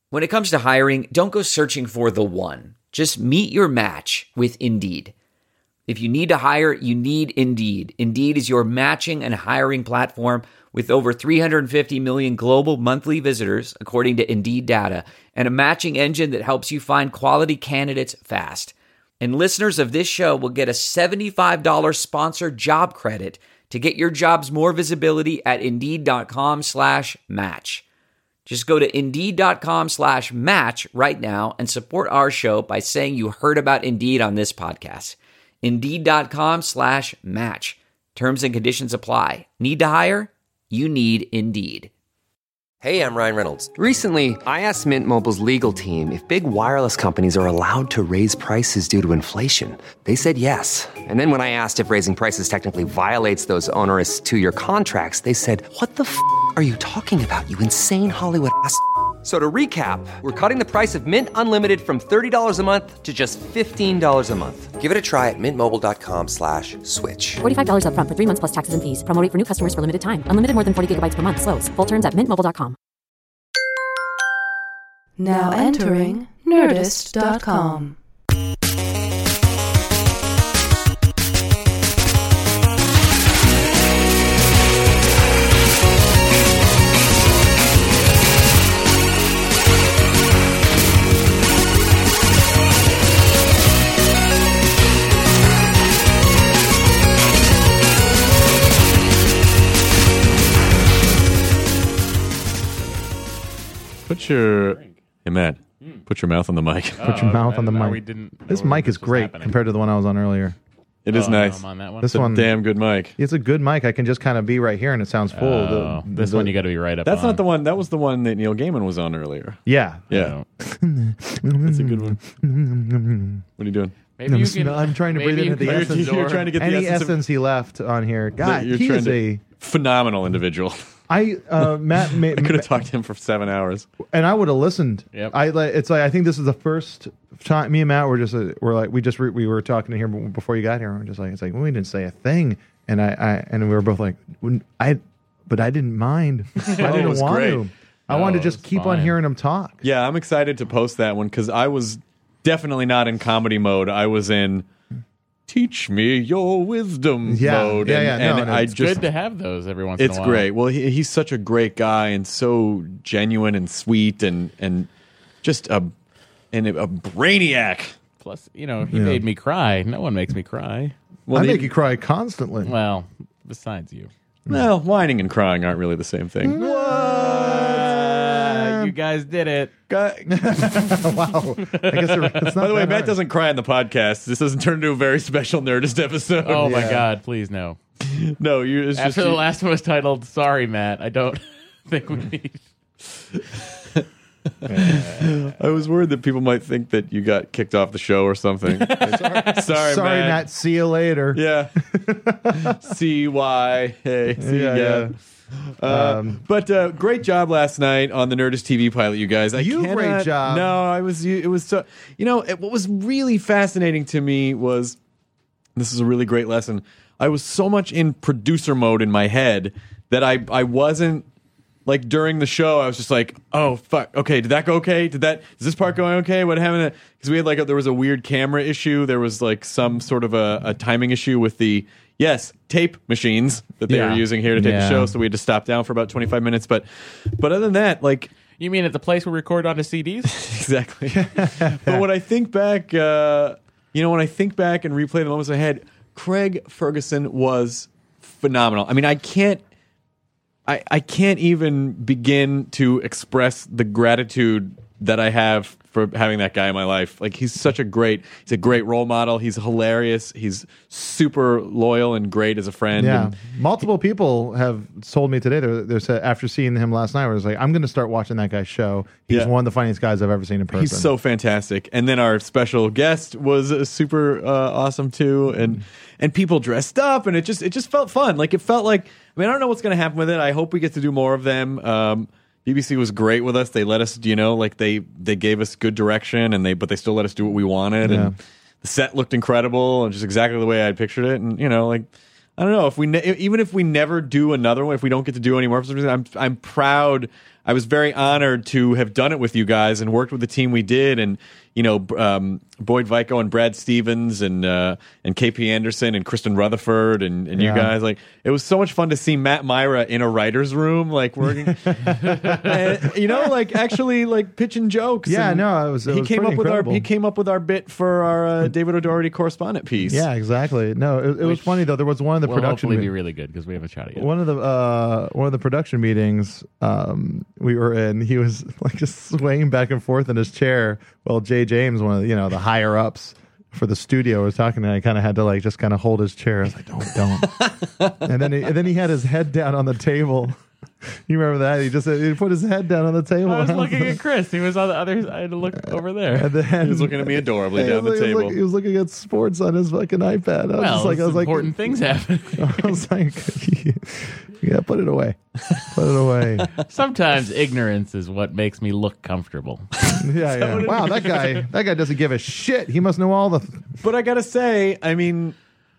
When it comes to hiring, don't go searching for the one. Just meet your match with Indeed. If you need to hire, you need Indeed. Indeed is your matching and hiring platform with over 350 million global monthly visitors, according to Indeed data, and a matching engine that helps you find quality candidates fast. And listeners of this show will get a $75 sponsored job credit to get your jobs more visibility at Indeed.com/match. Just go to Indeed.com/match right now and support our show by saying you heard about Indeed on this podcast. Indeed.com/match. Terms and conditions apply. Need to hire? You need Indeed. Hey, I'm Ryan Reynolds. Recently, I asked Mint Mobile's legal team if big wireless companies are allowed to raise prices due to inflation. They said yes. And then when I asked if raising prices technically violates those onerous two-year contracts, they said, "What the f*** are you talking about, you insane Hollywood ass?" So to recap, we're cutting the price of Mint Unlimited from $30 a month to just $15 a month. Give it a try at mintmobile.com/switch. $45 up front for 3 months plus taxes and fees. Promo rate for new customers for limited time. Unlimited more than 40 gigabytes per month. Slows full terms at mintmobile.com. Now entering Nerdist.com. Hey, Matt, put your mouth on the mic. Put your mouth on the mic. This mic is great compared to the one I was on earlier. It is nice. I'm on that one. This It's a one, damn good mic. it's a good mic. I can just kind of be right here and it sounds full. This one you got to be right up That's on. not the one. That was the one that Neil Gaiman was on earlier. Yeah. Yeah. That's a good one. What are you doing? Maybe you can, I'm trying to breathe maybe into you the can essence. You're trying to get the Any essence of- essence he left on here. God, You're he trying is to- Phenomenal individual. Matt, I could have talked to him for 7 hours. and I would have listened. Yep. It's like I think this is the first time me and Matt were just we were talking here before you got here. And we're just like, it's like we didn't say a thing, and and we were both like, but I didn't mind. I it didn't was want great. to. I wanted to it just was keep on fine. hearing him talk. Yeah, I'm excited to post that one because I was definitely not in comedy mode. I was in teach me your wisdom mode. No, and and I It's just good to have those every once in a It's while. great. Well, he's such a great guy and so genuine and sweet and just a brainiac. Plus, he made me cry. No one makes me cry. Well, I make you cry constantly. Well, besides you. well, whining and crying aren't really the same thing. You guys did it. Wow. I guess it's not By the way, that Matt hard. doesn't cry on the podcast. This doesn't turn into a very special Nerdist episode. Oh my Yeah. God! Please no. No, it's After just the last one was titled "Sorry, Matt," I don't think we need. I was worried that people might think that you got kicked off the show or something. Sorry, Matt. See you later. Yeah. CY. Hey. See Yeah, ya. But great job last night on the Nerdist TV pilot, you guys. Great job. No, it was so. What was really fascinating to me was this is a really great lesson. I was so much in producer mode in my head that I wasn't. Like during the show, I was just like, "Oh fuck! Okay, did that go okay? Is this part going okay? What happened?" Because we had there was a weird camera issue. There was like some sort of a timing issue with the tape machines that they were using here to tape the show. So we had to stop down for about 25 minutes. But other than that, like You mean at the place we record onto CDs? exactly. But when I think back, when I think back and replay the moments I had, Craig Ferguson was phenomenal. I mean, I can't even begin to express the gratitude that I have for having that guy in my life. Like he's a great role model. He's hilarious. He's super loyal and great as a friend. Yeah, And multiple people have told me today. They said after seeing him last night, I was like, I'm going to start watching that guy's show. He's Yeah. one of the funniest guys I've ever seen in person. he's so fantastic. And then our special guest was super awesome too. And people dressed up, and it just felt fun. Like it felt like. I mean, I don't know what's going to happen with it. I hope we get to do more of them. BBC was great with us. They let us, they gave us good direction, but they still let us do what we wanted. Yeah. And the set looked incredible, and just exactly the way I pictured it. And I don't know if even if we never do another one, if we don't get to do any more for some reason, I'm proud. I was very honored to have done it with you guys and worked with the team we did, and Boyd Vico and Brad Stevens and KP Anderson and Kristen Rutherford and you guys. Like, it was so much fun to see Matt Myra in a writer's room, like working, and, like actually like pitching jokes. Yeah, and no, he came up with incredible. he came up with our bit for our David O'Doherty correspondent piece. Yeah, exactly. No, it was funny though. There was one of the Will production. hopefully be really good because we haven't shot it yet. One of the production meetings we were in, he was like just swaying back and forth in his chair while Jay James, one of the higher ups for the studio, was talking, and I kind of had to like just kind of hold his chair. I was like, don't. and then he had his head down on the table. You remember that? He put his head down on the table. I was looking at Chris. He was on the other side. I had to look over there. And then, He was looking at me adorably down the table. He was looking at sports on his fucking iPad. I was like, important things happen. I was like, yeah, put it away. Put it away. Sometimes ignorance is what makes me look comfortable. Yeah. Wow, that guy doesn't give a shit. He must know all the. But I gotta say, I mean,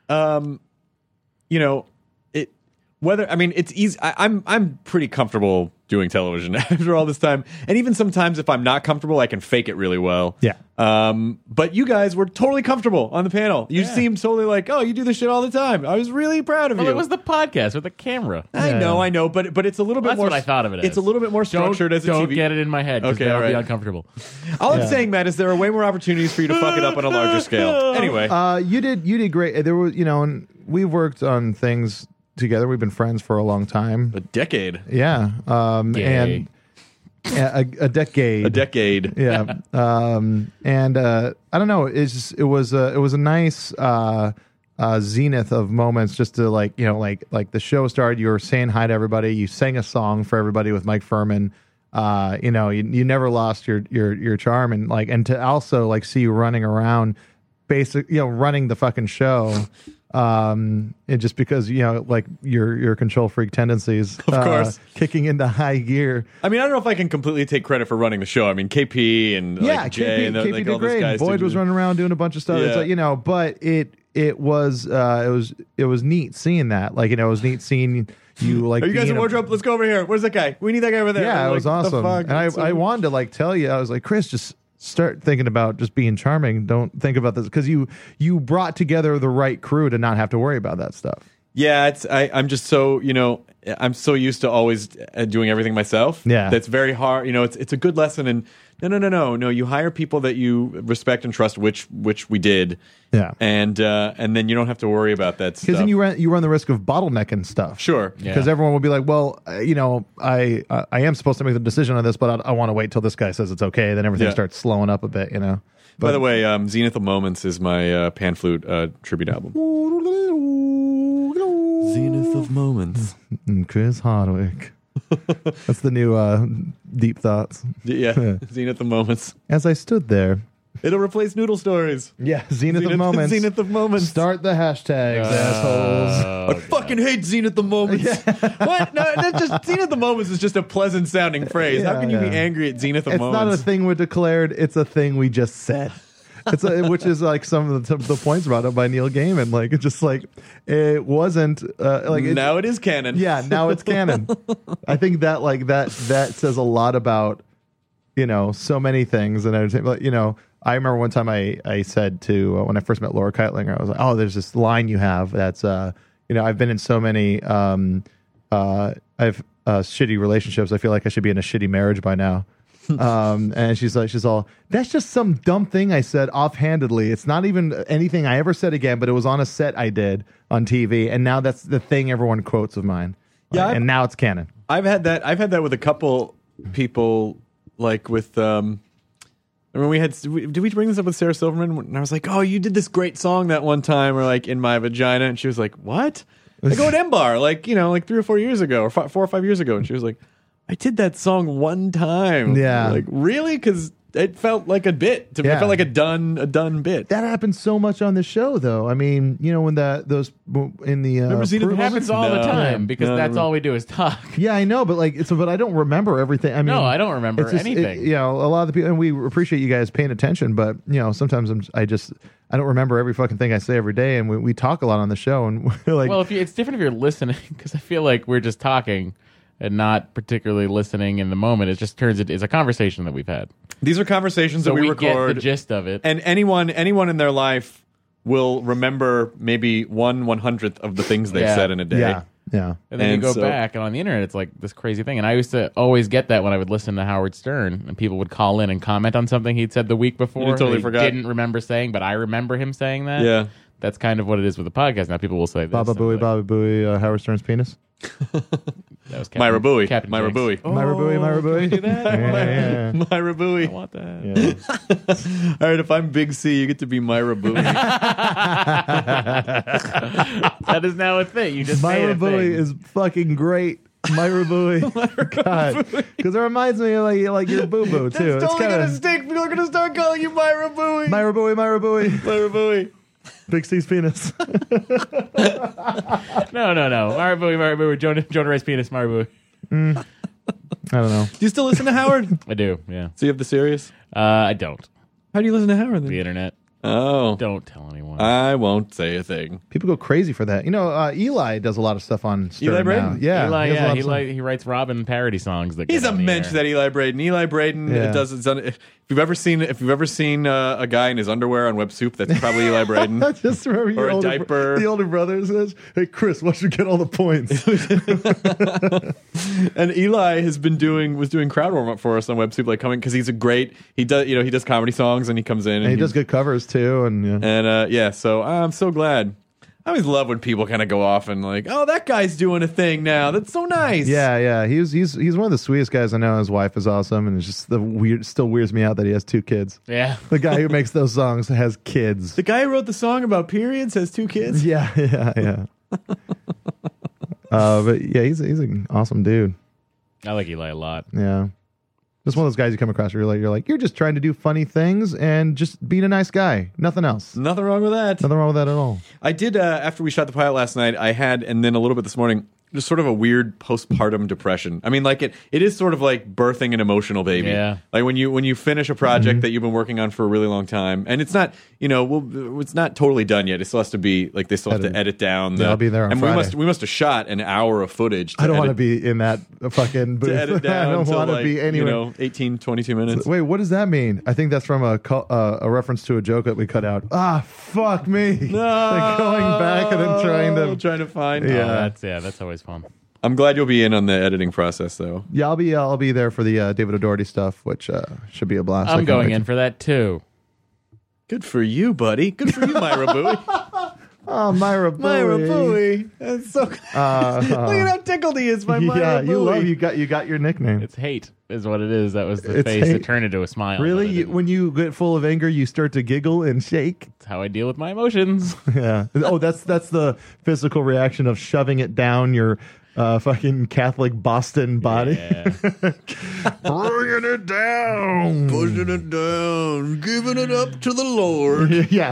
it's easy. I'm pretty comfortable doing television after all this time, and even sometimes if I'm not comfortable, I can fake it really well. Yeah. But you guys were totally comfortable on the panel. You seemed totally like, oh, you do this shit all the time. I was really proud of you. Well, it was the podcast with the camera. I know, but it's a little bit That's more. what I thought of it It's as. a little bit more structured as a Don't TV. get it in my head. Okay, Okay, all I'll right. be uncomfortable. All I'm saying, Matt, is there are way more opportunities for you to fuck it up on a larger scale. Anyway, You did great. There was, and we've worked on things together. We've been friends for a long time. a decade. Yeah. Yay. And a decade. A decade. Yeah. And I don't know. It was a nice zenith of moments just to like the show started. You were saying hi to everybody. You sang a song for everybody with Mike Furman. You never lost your charm, and to also like see you running around, running the fucking show. And just because your control freak tendencies, Of course, kicking into high gear. I mean, I don't know if I can completely take credit for running the show. I mean, KP and Jay KP, and KP like, did all those great. guys. Boyd was running around doing a bunch of stuff. Yeah. It's like, but it was neat seeing that. Like, it was neat seeing you like. Are you guys being in wardrobe? Let's go over here. Where's that guy? We need that guy over there. Yeah, I'm it was like, what the awesome. fuck? And It's I wanted to like tell you, I was like, Chris, just start thinking about just being charming. Don't think about this, because you brought together the right crew to not have to worry about that stuff. Yeah, I'm just so I'm so used to always doing everything myself. Yeah. That's very hard. It's a good lesson. And no. You hire people that you respect and trust, which we did. Yeah. And then you don't have to worry about that stuff. Because then you run the risk of bottlenecking stuff. Sure. Yeah. Because everyone will be like, well, I am supposed to make the decision on this, but I want to wait till this guy says it's okay. Then everything Yeah. starts slowing up a bit, By the way, Zenith of Moments is my pan flute tribute album. Zenith of Moments. Chris Hardwick. That's the new Deep Thoughts. Yeah, Zenith of Moments. As I stood there. It'll replace Noodle Stories. Yeah, Zenith of Moments. Zenith of Moments. Start the hashtags, assholes. I fucking hate Zenith of Moments. What? No, that's just Zenith of Moments is just a pleasant sounding phrase. How can you be angry at Zenith of It's Moments? not a thing we declared. It's a thing we just said. Which is like some of the points brought up by Neil Gaiman. Like, it's just like it wasn't now it is canon. Yeah, now it's canon. I think that that says a lot about so many things. And I would say, I remember one time I said to when I first met Laura Keitlinger, I was like, oh, there's this line you have that's I've been in so many I've shitty relationships. I feel like I should be in a shitty marriage by now. And she's all, that's just some dumb thing I said offhandedly. It's not even anything I ever said again, but it was on a set I did on TV, and now that's the thing everyone quotes of mine. Yeah, and now it's canon. I've had that with a couple people, like with I mean, did we bring this up with Sarah Silverman? And I was like, oh, you did this great song that one time, or like In My Vagina, and she was like, what? I go at M-Bar, like 3 or 4 years ago, or 4 or 5 years ago, and she was like, I did that song one time. Yeah. Like, really? Because it felt like a bit. It Yeah. felt like a done bit. That happens so much on the show, though. I mean, when those in the Remember Zenith It happens all the No. time because No, that's no. all we do is talk. Yeah, I know, but but I don't remember everything. I mean, No, I don't remember it's just, anything. a lot of the people, and we appreciate you guys paying attention, but sometimes I don't remember every fucking thing I say every day, and we talk a lot on the show, and we're like, Well, it's different if you're listening because I feel like we're just talking. and not particularly listening in the moment. It just turns it's a conversation that we've had. These are conversations So that we we record. get the gist of it. And anyone in their life will remember maybe 1/100th of the things they Yeah. said in a day. Yeah. Yeah. And then And you go so- back, and on the internet, it's like this crazy thing. And I used to always get that when I would listen to Howard Stern, and people would call in and comment on something he'd said the week before. You totally they forgot. Didn't remember saying, but I remember him saying that. Yeah. That's kind of what it is with the podcast. Now people will say this. Baba and Booey, like, Baba Booey, Howard Stern's penis. That was Captain, Myra Bowie. Captain Myra Jinx. Bowie. Oh, Myra Booey, Myra Booey. do that? Yeah. Myra Bowie. I want that. Yeah. All right, if I'm Big C, you get to be Myra Bowie. That is now a thing. You just made Myra a Bowie thing. is fucking great. Myra Bowie. God. Because it reminds me of like your boo boo, too. It's totally gonna stick. People are gonna start calling you Myra Bowie. Myra Bowie, Myra Bowie. Myra Bowie. Big C's penis. No. Myra Bowie. Jonah Ray's penis. Myra Bowie. I don't know. Do you still listen to Howard? I do. Yeah. So you have the Sirius? I don't. How do you listen to Howard then? The internet. Oh, Don't tell anyone. I won't say a thing. People go crazy for that. You know, Eli does a lot of stuff on Stern Eli now. Braden? Yeah. Eli, he has a lot of stuff. he writes Robin parody songs that He's get a on the mensch, air. that Eli Braden. Eli Braden Yeah. does. If you've ever seen a guy in his underwear on Web Soup, that's probably Eli Braden. I just remember Or your a older, diaper. the older brother says, "Hey Chris, why should you get all the points?" And Eli was doing crowd warm up for us on Web Soup, like coming because he's a great. He does comedy songs and he comes in and And he does good covers too. And yeah. So I'm so glad. I always love when people kind of go off and like, oh, that guy's doing a thing now. That's so nice. Yeah. He's one of the sweetest guys I know. His wife is awesome, and it's just still weirds me out that he has 2 kids. Yeah. The guy who makes those songs has kids. The guy who wrote the song about periods has 2 kids. Yeah. But yeah, he's an awesome dude. I like Eli a lot. Yeah. Just one of those guys you come across where you're just trying to do funny things and just being a nice guy. Nothing else. Nothing wrong with that. Nothing wrong with that at all. I did, after we shot the pilot last night, I had, and then a little bit this morning, just sort of a weird postpartum depression. I mean, like it is sort of like birthing an emotional baby. Yeah. Like when you finish a project that you've been working on for a really long time, and it's not, it's not totally done yet. It still has to be like they still have to edit down. Yeah, I'll be there on and Friday. we must have shot an hour of footage. I don't want to be in that fucking booth. to edit down. I don't to want to like, be anywhere. 18, 22 minutes. Wait, what does that mean? I think that's from a reference to a joke that we cut out. Ah, fuck me. No, Like going back and then trying to find. Yeah. That's always fun. I'm glad you'll be in on the editing process, though. Yeah, I'll be there for the David O'Doherty stuff, which should be a blast. I'm going in for that too. Good for you, buddy. Good for you, Myra Bowie. Oh, Myra Bowie. Myra Bowie. That's so. Look at how tickled he is by Myra Yeah, Bowie. you got your nickname. It's hate, is what it is. That was the It's face hate. that turned into a smile. Really? But I didn't- When you get full of anger, you start to giggle and shake. That's how I deal with my emotions. Yeah. Oh, that's the physical reaction of shoving it down your fucking Catholic Boston body. Yeah. Bringing it down. Pushing it down, giving it up to the Lord. Yeah.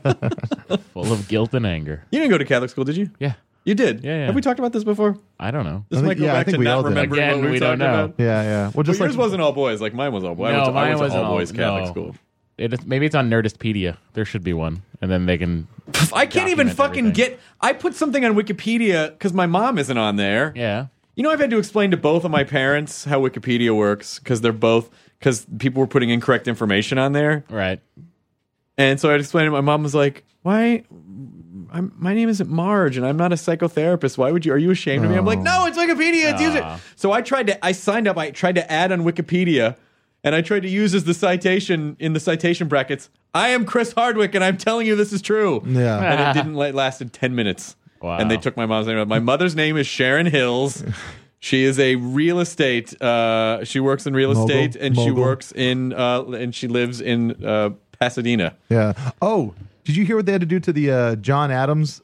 Full of guilt and anger. You didn't go to Catholic school, did you? Yeah. You did? Yeah. Have we talked about this before? I don't know. This I might think- go yeah, I back think to we all not did. remembering Again, what we were we don't talking know. about. Yeah. Well, But just yours like wasn't all boys, like mine was all boys. No, I went mine to was all all- boys Catholic no. school. Maybe it's on Nerdistpedia. There should be one, and then they can. I can't even document fucking everything. I put something on Wikipedia because my mom isn't on there. Yeah. You know, I've had to explain to both of my parents how Wikipedia works because because people were putting incorrect information on there. Right. And so I explained it. My mom was like, "Why? My name isn't Marge, and I'm not a psychotherapist. Why would you? Are you ashamed of me?" I'm like, "No, it's Wikipedia. It's user." So I signed up. I tried to add on Wikipedia, and I tried to use as the citation in the citation brackets. I am Chris Hardwick, and I'm telling you this is true. Yeah. And it didn't lasted 10 minutes. Wow. And they took my mom's name. My mother's name is Sharon Hills. She is a real estate. She works in real Mogul? estate, and she Mogul? works in and she lives in Pasadena. Yeah. Oh, did you hear what they had to do to the John Adams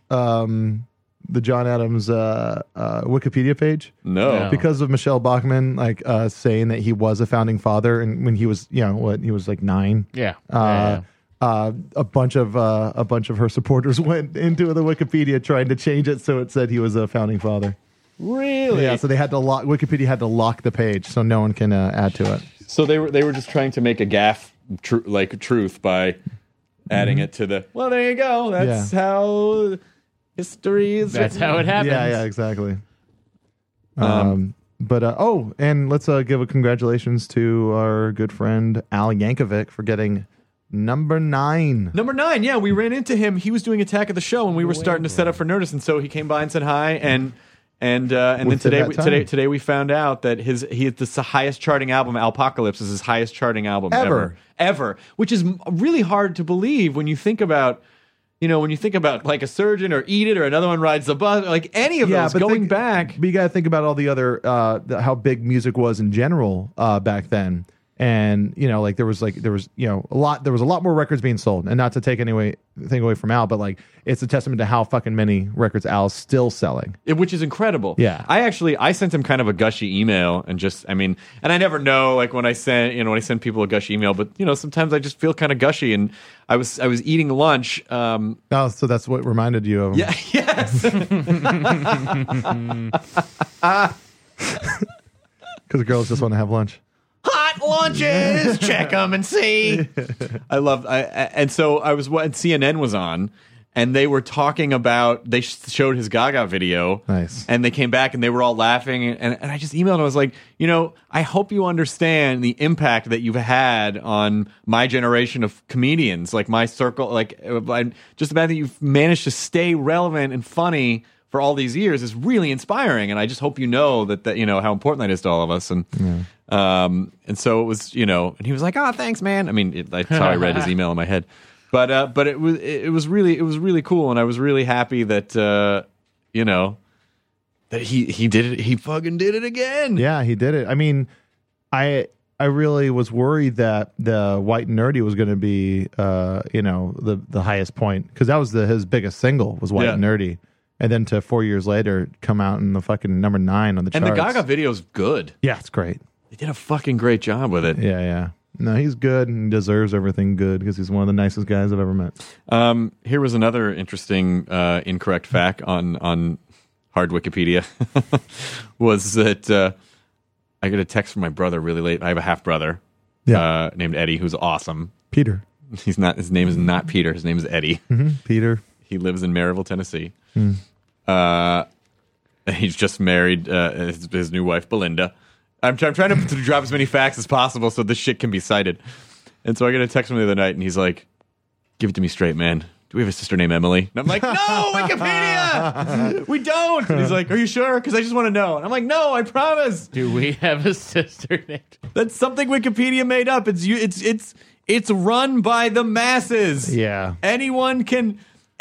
Wikipedia page? No. No. Because of Michelle Bachmann saying that he was a founding father, and when he was he was like 9. Yeah. A bunch of her supporters went into the Wikipedia trying to change it so it said he was a founding father. Really? Yeah, so they had to Wikipedia had to lock the page so no one can add to it. So they were just trying to make a gaffe truth by adding it to the. Well, there you go. That's how history is. That's how it happens. Yeah, exactly. And let's give a congratulations to our good friend Al Yankovic for getting number 9. Number 9, yeah, we ran into him. He was doing Attack of the Show, and we were starting to set up for Nerdist, and so he came by and said hi, and then today we found out that the highest charting album, Alpocalypse, is his highest charting album ever, which is really hard to believe when you think about. When you think about like A Surgeon or Eat It or Another One Rides the Bus, like any of those going back. But you got to think about all the other, how big music was in general back then. And, there was a lot more records being sold. And not to take anything away from Al, but like it's a testament to how fucking many records Al's still selling. Which is incredible. Yeah. I sent him kind of a gushy email and and I never know like when I send people a gushy email, but sometimes I just feel kind of gushy, and I was eating lunch. So that's what reminded you of him. Yeah, yes. Because girls just want to have lunch. Hot lunches, check them and see. And so I was what CNN was on, and they were talking about. They showed his Gaga video, nice, and they came back and they were all laughing. And I just emailed. And I was like, I hope you understand the impact that you've had on my generation of comedians, like my circle, like just the fact that you've managed to stay relevant and funny for all these years is really inspiring, and I just hope that how important that is to all of us. And and so it was, and he was like, "Oh, thanks, man." I mean, that's how I read his email in my head, but it was really cool, and I was really happy that that he did it. He fucking did it again. Yeah, he did it. I mean, I really was worried that the White and Nerdy was going to be the highest point, because that was his biggest single was White and Nerdy. And then to 4 years later, come out in the fucking number 9 on the charts. And the Gaga video's good. Yeah, it's great. They did a fucking great job with it. Yeah. No, he's good and deserves everything good because he's one of the nicest guys I've ever met. Here was another interesting incorrect fact on hard Wikipedia. Was that I got a text from my brother really late. I have a half brother named Eddie, who's awesome. Peter. He's not. His name is not Peter. His name is Eddie. Mm-hmm. Peter. He lives in Maryville, Tennessee. He's just married his new wife, Belinda. I'm trying to drop as many facts as possible so this shit can be cited. And so I get a text from him the other night, and he's like, "Give it to me straight, man. Do we have a sister named Emily?" And I'm like, "No, Wikipedia! We don't!" And he's like, "Are you sure? Because I just want to know." And I'm like, "No, I promise." Do we have a sister named? That's something Wikipedia made up. It's run by the masses. Yeah. Anyone can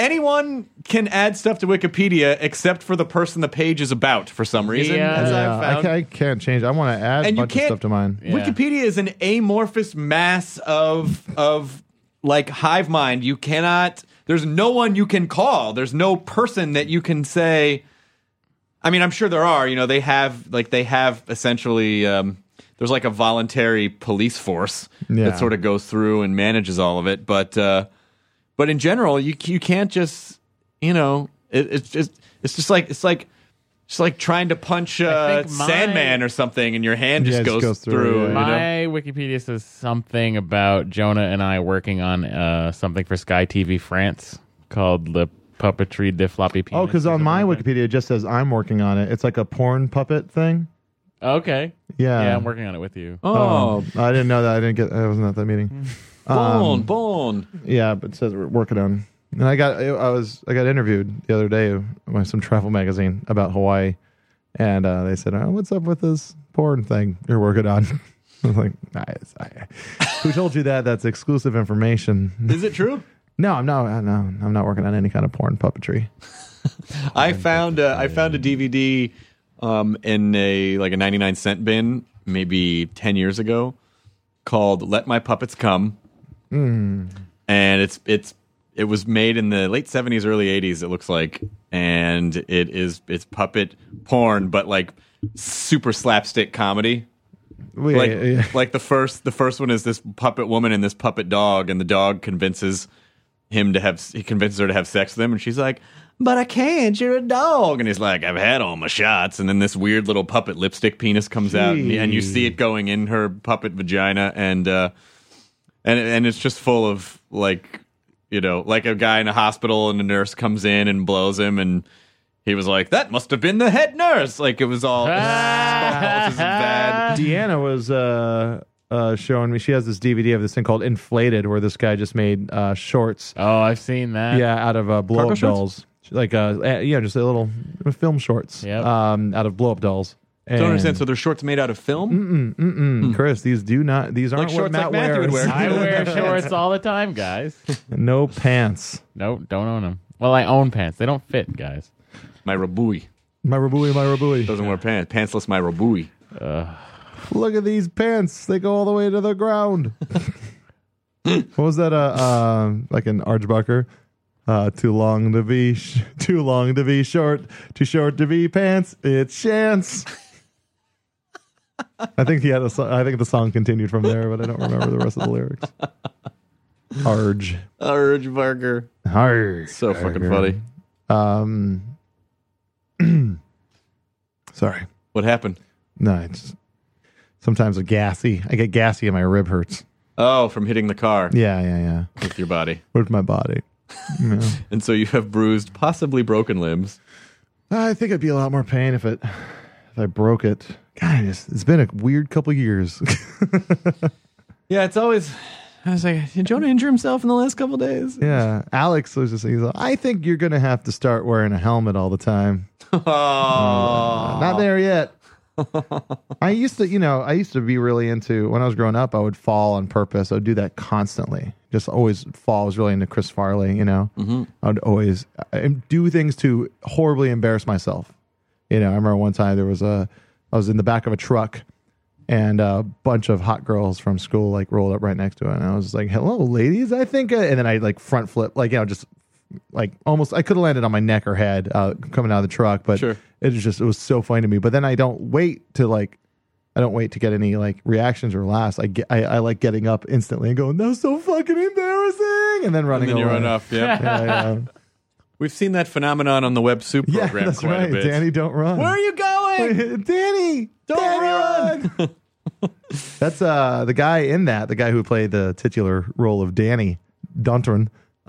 add stuff to Wikipedia except for the person the page is about for some reason. As I've found. I can't change. I want to add a bunch of stuff to mine. Yeah. Wikipedia is an amorphous mass of like hive mind. You cannot. There's no one you can call. There's no person that you can say. I mean, I'm sure there are. They have essentially. There's like a voluntary police force that sort of goes through and manages all of it, but in general, you can't just it's just like trying to punch Sandman or something, and your hand just goes through. My Wikipedia says something about Jonah and I working on something for Sky TV France called the Puppetry de Floppy Penis. Oh, because on my Wikipedia it just says I'm working on it. It's like a porn puppet thing. Okay. Yeah, I'm working on it with you. Oh, I didn't know that. I wasn't at that meeting. Bone. Yeah, but it says we're working on. And I got interviewed the other day by some travel magazine about Hawaii, and they said, "Oh, what's up with this porn thing you're working on?" I was like, "Who told you that? That's exclusive information." Is it true? No, I'm not working on any kind of porn puppetry. I found a DVD in a 99-cent bin maybe 10 years ago called "Let My Puppets Come," and it was made in the late 70s, early 80s. It looks like, and it's puppet porn, but like super slapstick comedy. Like the first one is this puppet woman and this puppet dog, and the dog convinces her to have sex with him, and she's like, "But I can't, you're a dog." And he's like, "I've had all my shots." And then this weird little puppet lipstick penis comes out, and you see it going in her puppet vagina, and it's just full of like a guy in a hospital, and a nurse comes in and blows him, and He was like, that must have been the head nurse. Like, it was all bad. Deanna was showing me. She has this DVD of this thing called Inflated, where this guy just made shorts. Oh, I've seen that. Yeah, out of blow up shorts? dolls. Like just a little film shorts. Yep. Out of blow up dolls. I don't understand. So they're shorts made out of film? Chris, these aren't what shorts Matt like Matthew would wears. wear. I wear shorts all the time, guys. No pants. Nope, don't own them. Well, I own pants. They don't fit, guys. My Rabui. My rabui. Doesn't wear pants. Pantsless my Rabui. Look at these pants. They go all the way to the ground. What was that? Like an Archbucker? Too long to be short, too short to be pants. It's chance. I think he had I think the song continued from there, but I don't remember the rest of the lyrics. Arge Burger. So fucking funny. Sorry. What happened? No, it's sometimes I get gassy and my rib hurts. Oh, from hitting the car Yeah. with your body. With my body. Yeah. And so you have bruised, possibly broken limbs. I think it'd be a lot more pain if I broke it. God, it's been a weird couple years. Yeah, it's always... I was like, did Jonah injure himself in the last couple days? Yeah, Alex was just. He's like, I think you're gonna have to start wearing a helmet all the time. Oh. Not there yet. I used to be really into, when I was growing up, I would fall on purpose. I would do that constantly. Just always fall. I was really into Chris Farley, Mm-hmm. I would always do things to horribly embarrass myself. I remember one time I was in the back of a truck and a bunch of hot girls from school like rolled up right next to it. And I was like, hello, ladies, I think. And then I like front flip, just like almost, I could have landed on my neck or head coming out of the truck, but Sure. it was so funny to me. But then I don't wait to get any like reactions or laughs. I like getting up instantly and going, that's so fucking embarrassing. And then running And then you away. run off, yeah. Yeah. We've seen that phenomenon on the Web Soup Yeah, program that's quite right. a bit. Danny, don't run. Where are you going? Danny, Don't run. That's the guy in that, the guy who played the titular role of Danny Duntron,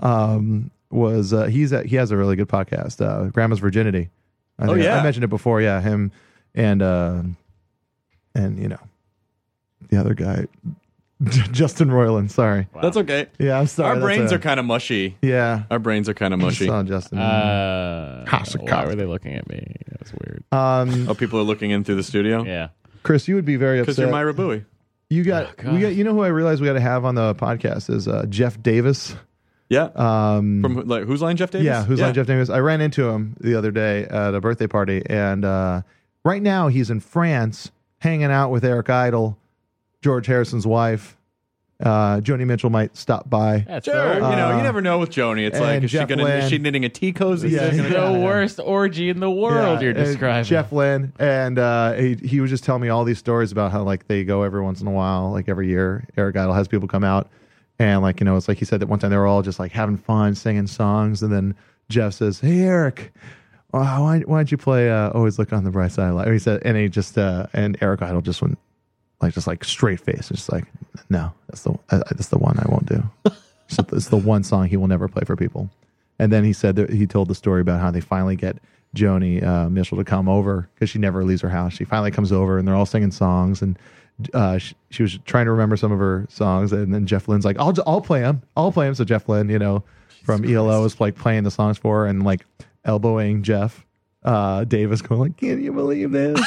he has a really good podcast, Grandma's Virginity. I mentioned it before. Yeah, him and the other guy, Justin Roiland. Sorry. Wow. That's okay. Yeah, I'm sorry. Our brains are kind of mushy. Yeah. Our brains are kind of mushy. Saw Justin. Why were they looking at me? That's weird. Oh, people are looking in through the studio? Yeah. Chris, you would be very upset. Because you're Myra Bowie. We got. You know who I realized we got to have on the podcast is Jeff Davis. Yeah. From like Whose Line Jeff Davis? Yeah, Whose Line Jeff Davis. I ran into him the other day at a birthday party, and right now he's in France hanging out with Eric Idle, George Harrison's wife. Joni Mitchell might stop by. That's Sure. the, You never know with Joni. It's like, and Jeff is Lynne. she knitting a tea cozy? Yeah, Is it gonna- the worst orgy in the world you're and describing. Jeff Lynne, and he was just telling me all these stories about how like they go every once in a while, like every year. Eric Idle has people come out, and like it's like he said that one time they were all just like having fun singing songs, and then Jeff says, "Hey Eric, why don't you play Always Look on the Bright Side of Life?" He said, and he just and Eric Idle just went like straight face, just like, no, that's the one I won't do. It's the one song he will never play for people. And then he said that he told the story about how they finally get Joni Mitchell to come over because she never leaves her house. She finally comes over and they're all singing songs, and she was trying to remember some of her songs, and then Jeff Lynne's like, I'll play them. So Jeff Lynne, from ELO is like playing the songs for her and like elbowing Jeff Davis, going like, can you believe this?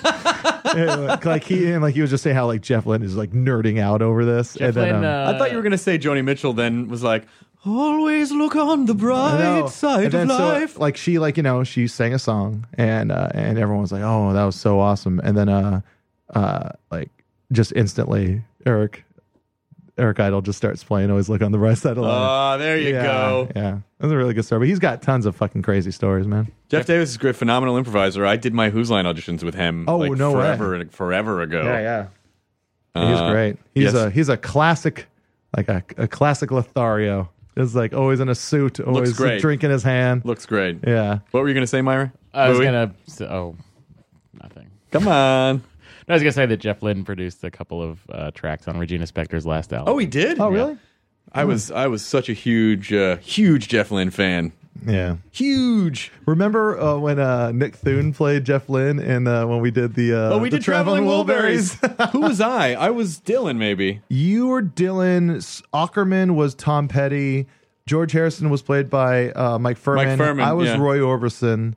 He was just saying how like Jeff Lynne is like nerding out over this. Jeff and then, Lynne, I thought you were going to say Joni Mitchell then was like, always look on the bright side and then of life. So, like she she sang a song and everyone was like, oh, that was so awesome. And then like just instantly Eric Idle just starts playing Always Look on the Bright Side of Life. Oh, there you go. Yeah, that's a really good story. But he's got tons of fucking crazy stories, man. Jeff Davis is a great, phenomenal improviser. I did my Whose Line auditions with him forever ago. Yeah. He's great. He's a classic, like a classic Lothario. Is like always in a suit, always great. a drink in his hand. Looks great. Yeah. What were you going to say, Myra? I was Bowie? nothing. Come on. I was gonna say that Jeff Lynne produced a couple of tracks on Regina Spektor's last album. Oh, he did? Oh, really? I was such a huge Jeff Lynne fan Yeah. Huge. Remember when Nick Thune played Jeff Lynne and when we did the We did Traveling Wilburys. Who was I? I was Dylan, maybe. You were Dylan. Ackerman was Tom Petty. George Harrison was played by Mike Furman. Mike Furman, I was yeah. Roy Orbison.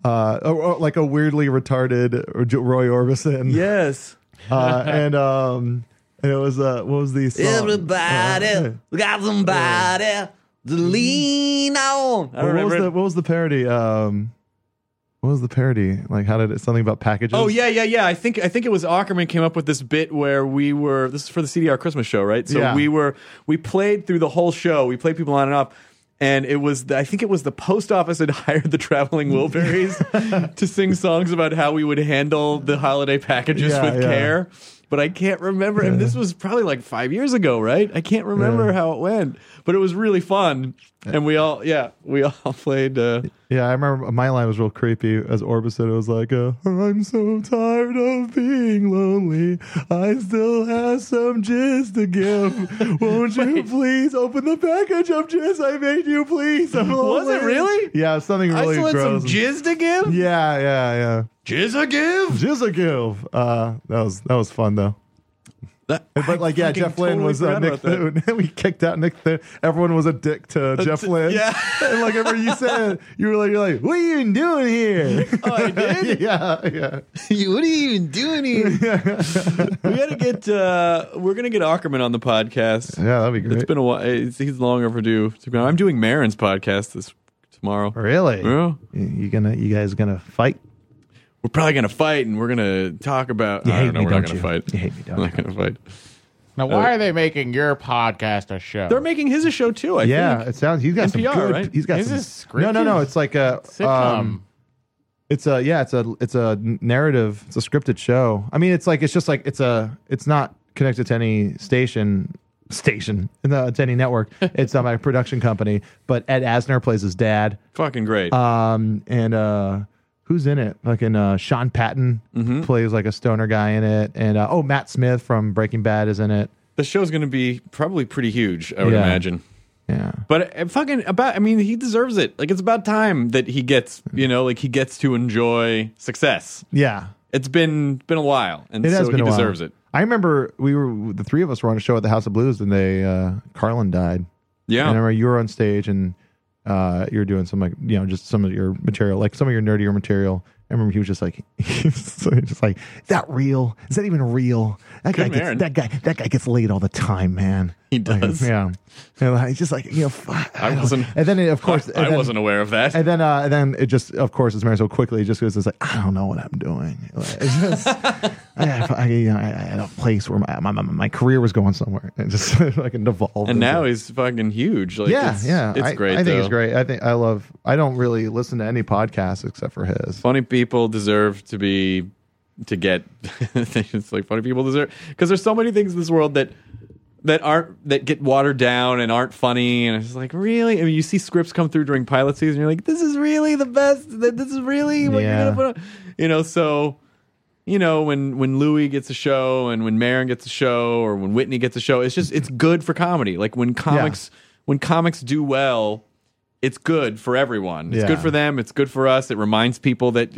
Like a weirdly retarded Roy Orbison. Yes. And it was what was the song? Everybody got somebody to lean on. I don't remember. What was the parody? What was the parody? Like, how did it? Something about packages? Oh yeah. I think it was Ackerman came up with this bit where we were. This is for the CDR Christmas show, right? So Yeah. we played through the whole show. We played people on and off, and I think it was the post office had hired the Traveling Wilburys to sing songs about how we would handle the holiday packages with care. But I can't remember. And this was probably like 5 years ago, right? I can't remember how it went, but it was really fun. And we all played. Yeah, I remember my line was real creepy. As Orbison, it was like, I'm so tired of being lonely. I still have some jizz to give. Won't you please open the package of jizz I made you, please? I'm Was it really? Yeah, something really I still had some gross. jizz to give. Yeah. Jizz a give. Jizz a give. That was fun though. But like, yeah, Jeff Lynne was Nick Thune. We kicked out Nick Thune. Everyone was a dick to Jeff Lynne. Yeah. And like, whenever you said, you're like, what are you even doing here? Oh, I did? yeah. What are you even doing here? We gotta get. We're gonna get Ackerman on the podcast. Yeah, that'd be great. It's been a while. He's long overdue. I'm doing Marin's podcast tomorrow. Really? Yeah. You guys gonna fight? We're probably gonna fight, and we're gonna talk about. You I hate don't know. me, We're not don't gonna you? fight. You hate me, don't We're not you? gonna fight. Now, why are they making your podcast a show? They're making his a show too. I Yeah, think. it sounds. He's got NPR, some good. right? He's got Is some. this scripted? No. It's like a Sitcom. It's a narrative. It's a scripted show. I mean, it's not connected to any station, no, to any network. It's a production company. But Ed Asner plays his dad. Fucking great. And who's in it? Fucking Sean Patton plays like a stoner guy in it. And Matt Smith from Breaking Bad is in it. The show's gonna be probably pretty huge. I would Yeah. imagine. Yeah. But he deserves it. Like, it's about time that he gets, he gets to enjoy success. Yeah. It's been a while, and It has so been he a while. deserves it. I remember the three of us were on a show at the House of Blues, and Carlin died. Yeah. And I remember you were on stage, and you were doing some just some of your material, like some of your nerdier material. I remember he was just like, is that real? Is that even real? That guy gets laid all the time, man. He does. Yeah. And he's just like, I wasn't. And then of course, I wasn't aware of that. And then it just, of course, it's married so quickly. Just because it's like, I don't know what I'm doing. It's just, I had a place where my career was going somewhere. It just fucking devolved. And now he's fucking huge. Like, yeah. It's great. I think it's though. great. I don't really listen to any podcasts except for his. Funny people deserve to get. It's like funny people deserve, because there's so many things in this world that get watered down and aren't funny, and it's like, really? I mean, you see scripts come through during pilot season, and you're like, this is really the best. This is really what you're gonna put on. So, when Louis gets a show, and when Maron gets a show, or when Whitney gets a show, it's good for comedy. Like when comics do well, it's good for everyone. It's good for them. It's good for us. It reminds people that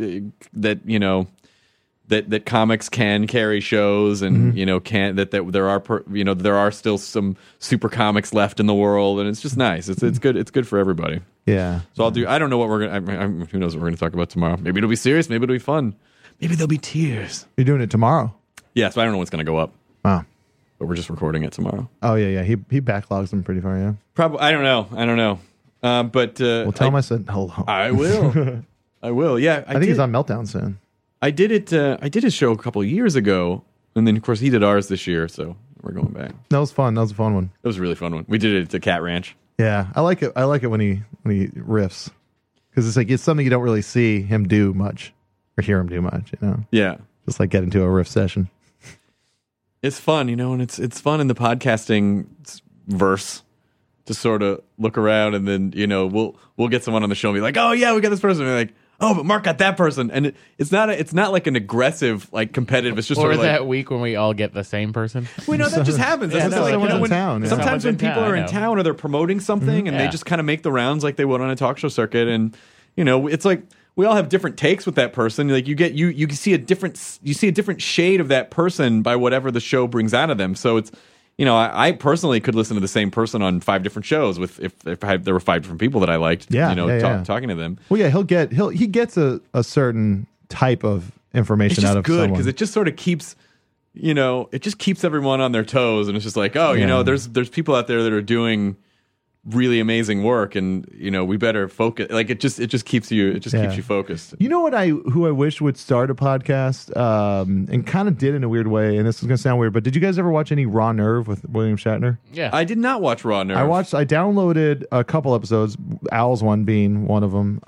comics can carry shows, and there are still some super comics left in the world, and it's just nice. It's good. It's good for everybody. Yeah. So I don't know what we're gonna. Who knows what we're gonna talk about tomorrow? Maybe it'll be serious. Maybe it'll be fun. Maybe there'll be tears. You're doing it tomorrow. Yeah. So I don't know what's gonna go up. Wow. But we're just recording it tomorrow. Oh yeah. He backlogs them pretty far. Yeah. Probably. I don't know. But Well, tell him I said hello. I will. I will. Yeah. I think he's on Meltdown soon. I did it. I did his show a couple of years ago, and then of course he did ours this year. So we're going back. That was fun. That was a fun one. It was a really fun one. We did it at the Cat Ranch. Yeah, I like it. I like it when he riffs, because it's something you don't really see him do much or hear him do much. Yeah. Just like get into a riff session. It's fun, and it's fun in the podcasting verse to sort of look around, and then we'll get someone on the show and be like, oh yeah, we got this person. And they're like, oh, but Mark got that person, and it's not like an aggressive, like competitive. It's just Or sort of like, that week when we all get the same person. we know that just happens. That's no, like, someone's in when- town, yeah. Sometimes when Someone's in people town, are I in know. town or they're promoting something, and they Yeah. just kind of make the rounds like they would on a talk show circuit, and it's like we all have different takes with that person. Like you see a different shade of that person by whatever the show brings out of them. So it's I personally could listen to the same person on 5 different shows with if there were 5 different people that I liked. Yeah, yeah. Talking to them. Well, yeah, he gets a certain type of information It's just out of good someone. because it just sort of keeps it just keeps everyone on their toes, and it's just like, there's people out there that are doing really amazing work, and we better focus. Like it just keeps you keeps you focused. You know who I wish would start a podcast, and kind of did in a weird way, and this is going to sound weird, but did you guys ever watch any Raw Nerve with William Shatner? Yeah. I did not watch Raw Nerve. I downloaded a couple episodes, Al's one being one of them.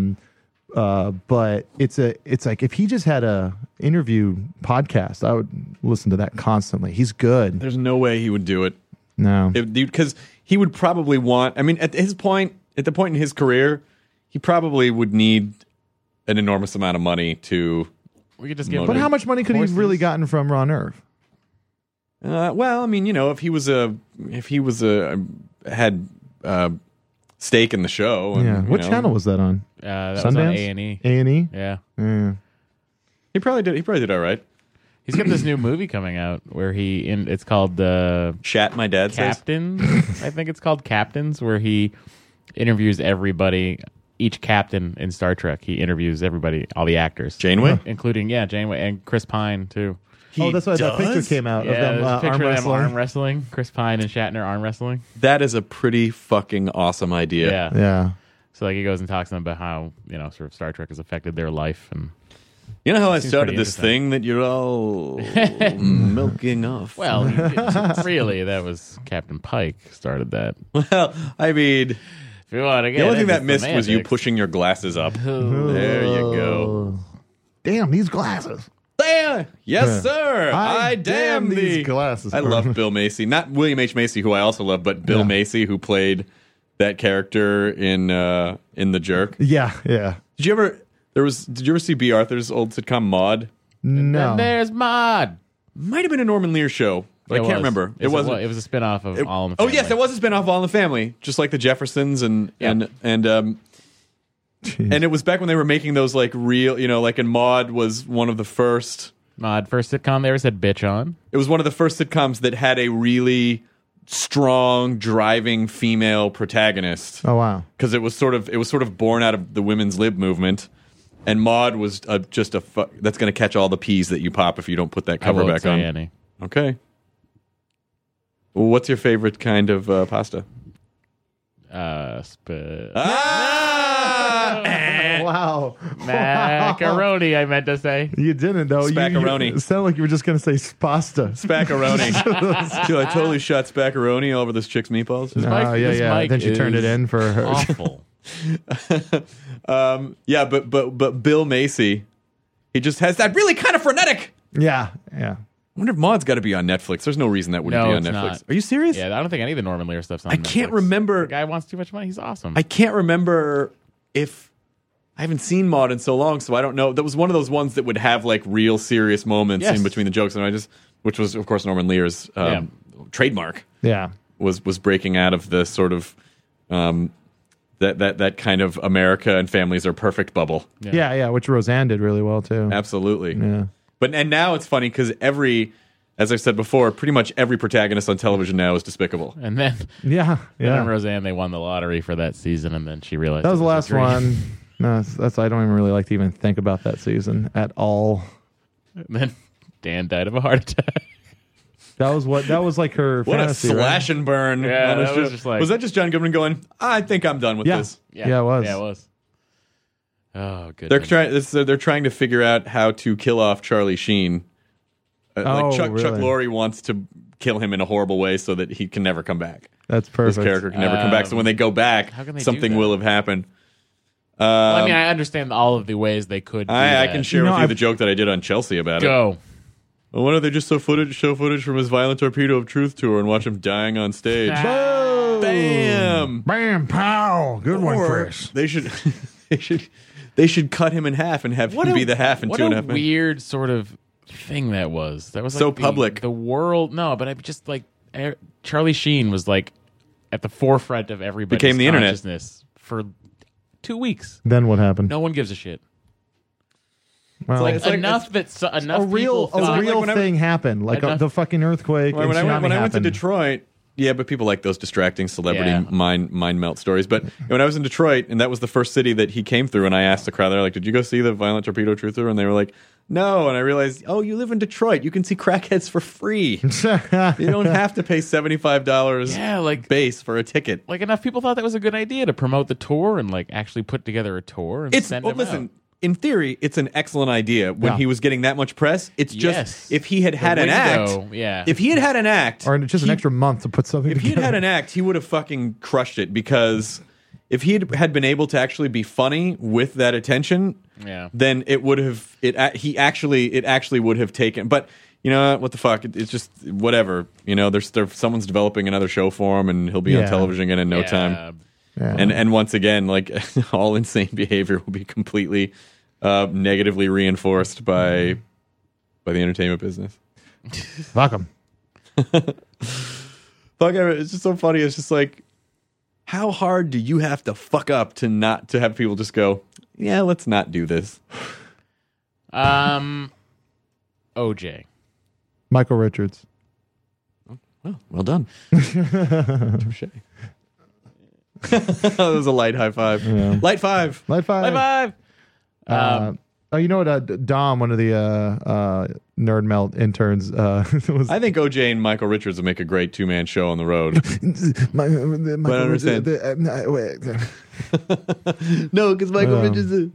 But it's like if he just had a interview podcast, I would listen to that constantly. He's good. There's no way he would do it. No. Because he would probably want. I mean, at the point in his career, he probably would need an enormous amount of money to. We could just give. But how much money could he have horses. really gotten from Raw Nerve? Well, I mean, if he was had stake in the show. And, Yeah. What channel was that on? That was on Sundance? A&E. A&E? Yeah. Yeah. He probably did all right. He's got this new movie coming out where it's called Shat, my dad says. Captains. I think it's called Captains, where he interviews everybody, each captain in Star Trek. He interviews everybody, all the actors. Janeway? Including, Janeway and Chris Pine, too. That's why that picture came out Yeah, of them there's a picture arm of them wrestling. arm wrestling. Chris Pine and Shatner arm wrestling. That is a pretty fucking awesome idea. Yeah. Yeah. So like he goes and talks to them about how, sort of Star Trek has affected their life. And You know how I Seems started pretty this interesting. thing that you're all milking off? well, really, that was Captain Pike started that. Well, I mean, If you want to get the only thing into that missed was you semantics. pushing your glasses up. There you go. Damn, these glasses. There! Yes, Yeah. sir! I damn these thee! glasses. I love Bill Macy. Not William H. Macy, who I also love, but Bill Yeah. Macy, who played that character in The Jerk. Yeah, yeah. Did you ever see B. Arthur's old sitcom Maude? No. And there's Maude. Might have been a Norman Lear show, but I can't remember. It wasn't. It was a spin-off of All in the Oh Family. yes, it was a spinoff of All in the Family, just like the Jeffersons and it was back when they were making those like real, like in Maude was one of the first. Maude, first sitcom they ever said bitch on. It was one of the first sitcoms that had a really strong driving female protagonist. Oh, wow. Because it was sort of born out of the women's lib movement, and Maude was that's going to catch all the peas that you pop if you don't put that cover I won't back say on. any. Okay. Well, what's your favorite kind of pasta? Wow. Macaroni, I meant to say. You didn't, though. Spaccaroni. It sounded like you were just going to say pasta. Spaccaroni. Dude, I totally shot spaccaroni all over this chick's meatballs. Oh, yeah, This yeah. mic Then she turned it is in for her. Awful. Yeah, but Bill Macy, he just has that really kind of frenetic. Yeah, yeah. I wonder if Maude's got to be on Netflix. There's no reason that wouldn't No, be on it's Netflix. not. Are you serious? Yeah, I don't think any of the Norman Lear stuff's on I can't Netflix. remember. The guy wants too much money. He's awesome. I can't remember if I haven't seen Maude in so long, so I don't know. That was one of those ones that would have like real serious moments Yes. in between the jokes, and which was of course Norman Lear's trademark, Yeah. was breaking out of the sort of that kind of America and families are perfect bubble. Yeah, yeah, which Roseanne did really well, too. Absolutely. Yeah. And now it's funny because as I've said before, pretty much every protagonist on television now is despicable. and then Yeah, then yeah. Roseanne, they won the lottery for that season, and then she realized That was it the a last dream. one. No, that's I don't even really like to even think about that season at all. And then Dan died of a heart attack. That was like her What fantasy, a right? slash and burn. Yeah, on a that show. was just like- was that just John Goodman going, I think I'm done with Yeah. this? Yeah, it was. Yeah, it was. Oh, good. They're trying to figure out how to kill off Charlie Sheen. Oh, Chuck really? Lorre wants to kill him in a horrible way so that he can never come back. That's This perfect. character can never come back. So when they go back, how can they do something that? will have happened. I mean, I understand all of the ways they could do I that. can share You know, with you I've- the joke that I did on Chelsea about it. Go. Well, why don't they just show footage from his Violent Torpedo of Truth tour and watch him dying on stage? Boom! Bam! Bam! Pow! Good one, Or Chris. they should They should cut him in half and have him be the half in 2.5 minutes. What a weird sort of thing that was. That was like So public. The world. No, but I just like Charlie Sheen was like at the forefront of everybody's Became the internet. consciousness for 2 weeks. Then what happened? No one gives a shit. Well, It's like enough a real thing happened, like the fucking earthquake. When and I went to happened. Detroit, yeah, but people like those distracting celebrity Yeah. mind melt stories. But when I was in Detroit, and that was the first city that he came through, and I asked the crowd, they're like, "Did you go see the Violent Torpedo Truther?" And they were like, "No." And I realized, oh, you live in Detroit, you can see crackheads for free. You don't have to pay $75 Yeah, like base for a ticket. like enough people thought that was a good idea to promote the tour and like actually put together a tour and send them listen. out. In theory, it's an excellent idea. When Yeah. he was getting that much press, it's just Yes. if he had had The an act. window, yeah. If he had had an act, or just an extra month to put something if he together. had had an act, he would have fucking crushed it. Because if he had been able to actually be funny with that attention, Yeah. then it would have it actually would have taken. But you know what the fuck? It's just whatever. You know, there's someone's developing another show for him, and he'll be on Yeah. television again in no Yeah. time. Yeah. And once again, like all insane behavior will be completely negatively reinforced by the entertainment business. Fuck 'em. Fuck, it's just so funny. It's just like, how hard do you have to fuck up to have people just go, yeah, let's not do this. OJ. Michael Richards. Well done. Touche. That was a light high five. Yeah. Light five. Light five. High five. You know what? Dom, one of the Nerd Melt interns, was. I think OJ and Michael Richards would make a great two-man show on the road. Michael I understand. No, because Michael Richards is...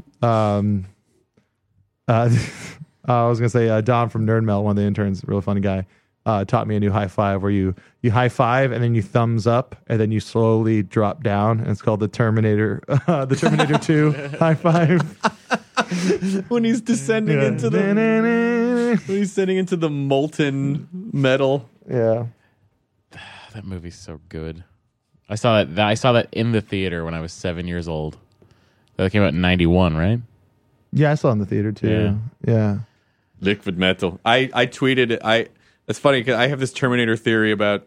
I was gonna say Dom from Nerd Melt, one of the interns, real funny guy, taught me a new high five where you high five and then you thumbs up and then you slowly drop down, and it's called the Terminator 2 high five. when he's descending into the... when he's descending into the molten metal. Yeah. That movie's so good. I saw that in the theater when I was 7 years old. That came out in 91, right? Yeah, I saw it in the theater too. Yeah. Liquid metal. I tweeted it. It's funny because I have this Terminator theory about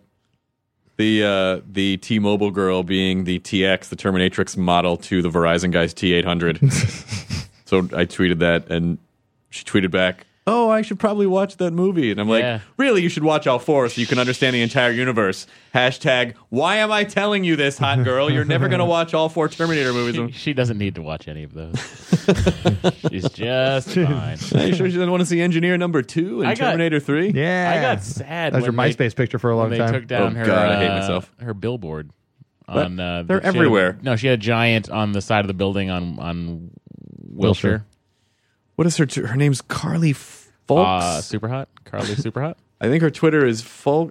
the T-Mobile girl being the TX, the Terminatrix model to the Verizon guy's T800. So I tweeted that, and she tweeted back, "Oh, I should probably watch that movie." And I'm Yeah. like, "Really? You should watch all four so you can understand the entire universe." Hashtag, why am I telling you this, hot girl? You're never going to watch all four Terminator movies. She doesn't need to watch any of those. She's just fine. Are you sure she doesn't want to see Engineer number 2 and Terminator 3? Yeah. I got sad. That was your when MySpace picture for a long when time. they took down Oh, her. God, I hate myself. Her billboard. What? On They're she had everywhere. she had a giant on the side of the building on Wilshire. What is her name's Carly Folks? Super hot. Carly Super hot. I think her Twitter is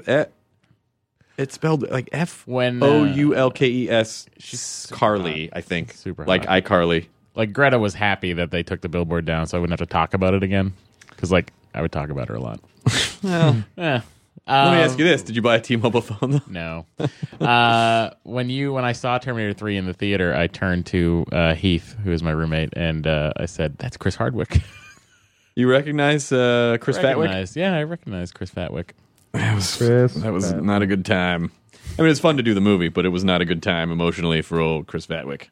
it's spelled like When, FOULKES. She's Carly, I think. Super like hot. iCarly. Like Greta was happy that they took the billboard down, so I wouldn't have to talk about it again. Because like I would talk about her a lot. Well, Eh. let me ask you this: did you buy a T-Mobile phone? Though? No. When I saw Terminator 3 in the theater, I turned to Heath, who is my roommate, and I said, "That's Chris Hardwick." You recognize Chris Fatwick? Yeah, I recognize Chris Fatwick. That was not a good time. I mean, it's fun to do the movie, but it was not a good time emotionally for old Chris Fatwick.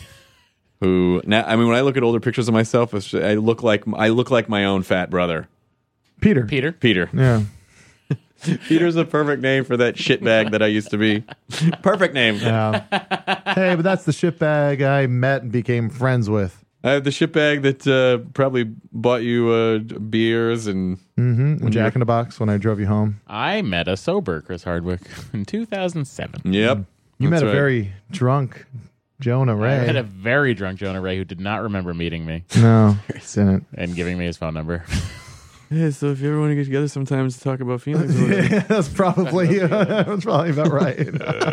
Who now? I mean, when I look at older pictures of myself, I look like my own fat brother, Peter. Peter. Yeah. Peter's the perfect name for that shitbag that I used to be. Perfect name. Yeah. Hey, but that's the shitbag I met and became friends with. I have the shitbag that probably bought you beers and Jack in the Box when I drove you home. I met a sober Chris Hardwick in 2007. Yep. You That's met a right. very drunk Jonah Ray. I met a very drunk Jonah Ray who did not remember meeting me No, it's in it. and giving me his phone number. Yeah, so if you ever want to get together sometimes to talk about feelings, or whatever. Yeah, that's probably about right.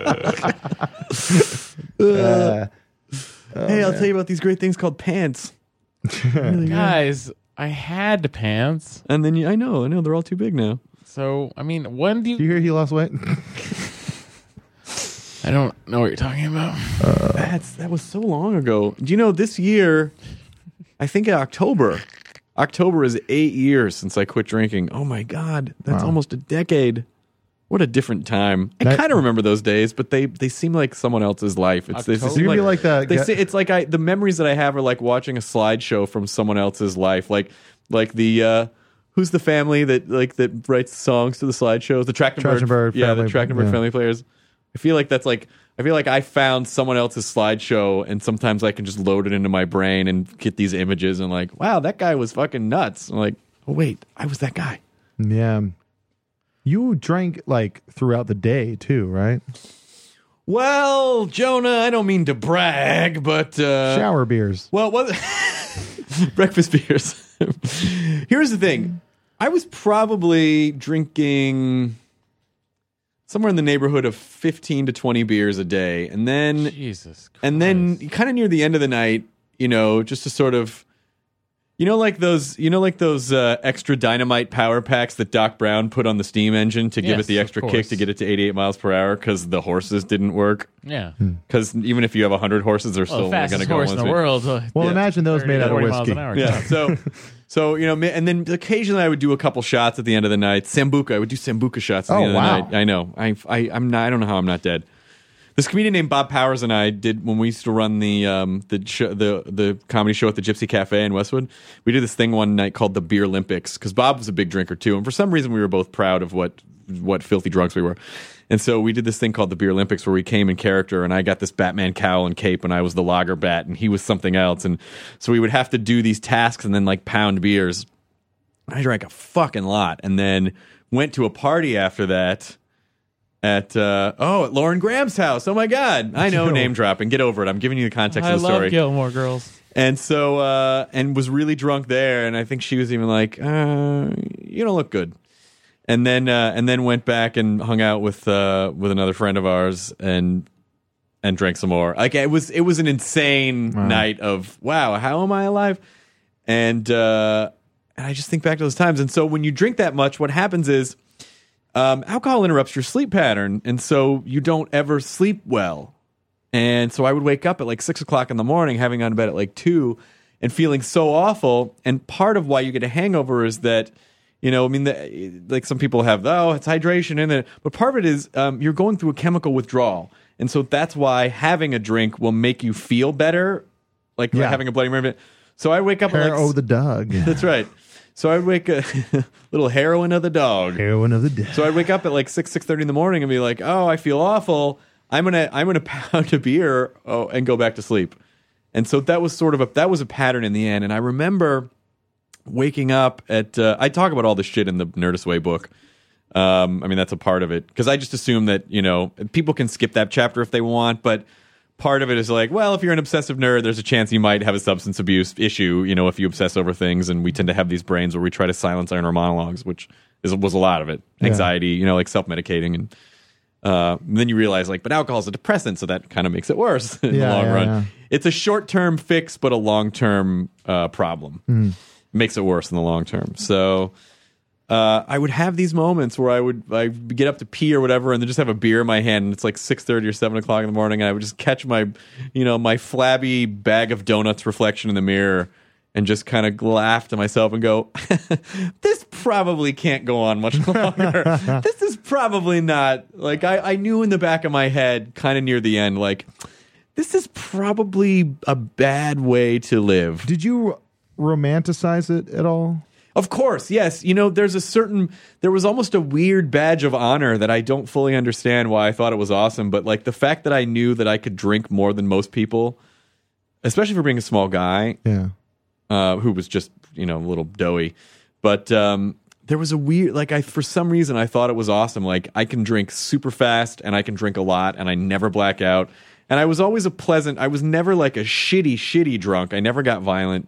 Hey, I'll tell you about these great things called pants. Guys, I had pants. And then I know, they're all too big now. So, I mean, when do Do you hear he lost weight? I don't know what you're talking about. That was so long ago. Do you know this year I think in October. October is 8 years since I quit drinking. Oh my God, that's almost a decade. What a different time. I kind of remember those days, but they seem like someone else's life. They seem like that. It's like the memories that I have are like watching a slideshow from someone else's life. Like the who's the family that writes songs to the slideshows? The Trachtenberg, yeah, the Trachtenberg family players. I feel like I found someone else's slideshow, and sometimes I can just load it into my brain and get these images and like, wow, that guy was fucking nuts. I'm like, oh wait, I was that guy. Yeah. You drank like throughout the day too, right? Well, Jonah, I don't mean to brag, but shower beers. Well, breakfast beers. Here's the thing. I was probably drinking somewhere in the neighborhood of 15 to 20 beers a day. And then Jesus Christ. And then kind of near the end of the night, just to sort of like those extra dynamite power packs that Doc Brown put on the steam engine to give it the extra kick to get it to 88 miles per hour because the horses didn't work. Yeah. Because even if you have 100 horses, they're still only going to go horse in the world. Well, imagine those made out of whiskey. Yeah. So and then occasionally I would do a couple shots at the end of the night. Sambuca. I would do Sambuca shots at the end of the night. I know. I'm not. I don't know how I'm not dead. This comedian named Bob Powers and I did when we used to run the comedy show at the Gypsy Cafe in Westwood. We did this thing one night called the Beer Olympics because Bob was a big drinker too, and for some reason we were both proud of what filthy drunks we were. And so we did this thing called the Beer Olympics where we came in character, and I got this Batman cowl and cape, and I was the lager bat, and he was something else. And so we would have to do these tasks and then like pound beers. I drank a fucking lot, and then went to a party after that. At Lauren Graham's house. Oh my God. I know, name dropping. Get over it. I'm giving you the context of the story. I love Gilmore Girls. And so, and was really drunk there. And I think she was even like, you don't look good. And then went back and hung out with another friend of ours and drank some more. Like it was an insane night of, wow, how am I alive? And I just think back to those times. And so when you drink that much, what happens is, alcohol interrupts your sleep pattern, and so you don't ever sleep well. And so I would wake up at like 6 o'clock in the morning, having gone to bed at like 2, and feeling so awful. And part of why you get a hangover is that, like some people have, it's hydration in it, but part of it is you're going through a chemical withdrawal, and so that's why having a drink will make you feel better, like having a Bloody Mary. So I wake up at like the dog. That's right. So I'd wake a little heroin of the dog. Heroin of the dog. So I'd wake up at like 6:30 in the morning and be like, "Oh, I feel awful. I'm gonna pound a beer and go back to sleep." And so that was a pattern in the end. And I remember waking up at I talk about all this shit in the Nerdist Way book. I mean that's a part of it because I just assume that people can skip that chapter if they want, but part of it is like, well, if you're an obsessive nerd, there's a chance you might have a substance abuse issue, if you obsess over things. And we tend to have these brains where we try to silence our inner monologues, which was a lot of it. Anxiety, like self-medicating. And then you realize, like, but alcohol is a depressant, so that kind of makes it worse in the long run. Yeah. It's a short-term fix, but a long-term problem. Makes it worse in the long term. So I would have these moments where I'd get up to pee or whatever, and then just have a beer in my hand, and it's like 6:30 or 7 o'clock in the morning, and I would just catch my flabby bag of donuts reflection in the mirror, and just kind of laugh to myself and go, "This probably can't go on much longer. This is probably not like I knew in the back of my head, kind of near the end, like this is probably a bad way to live." Did you romanticize it at all? Of course, yes. There was almost a weird badge of honor that I don't fully understand why I thought it was awesome, but like the fact that I knew that I could drink more than most people, especially for being a small guy, who was just, a little doughy. But there was a weird, for some reason I thought it was awesome. Like I can drink super fast and I can drink a lot and I never black out. And I was always I was never like a shitty drunk. I never got violent,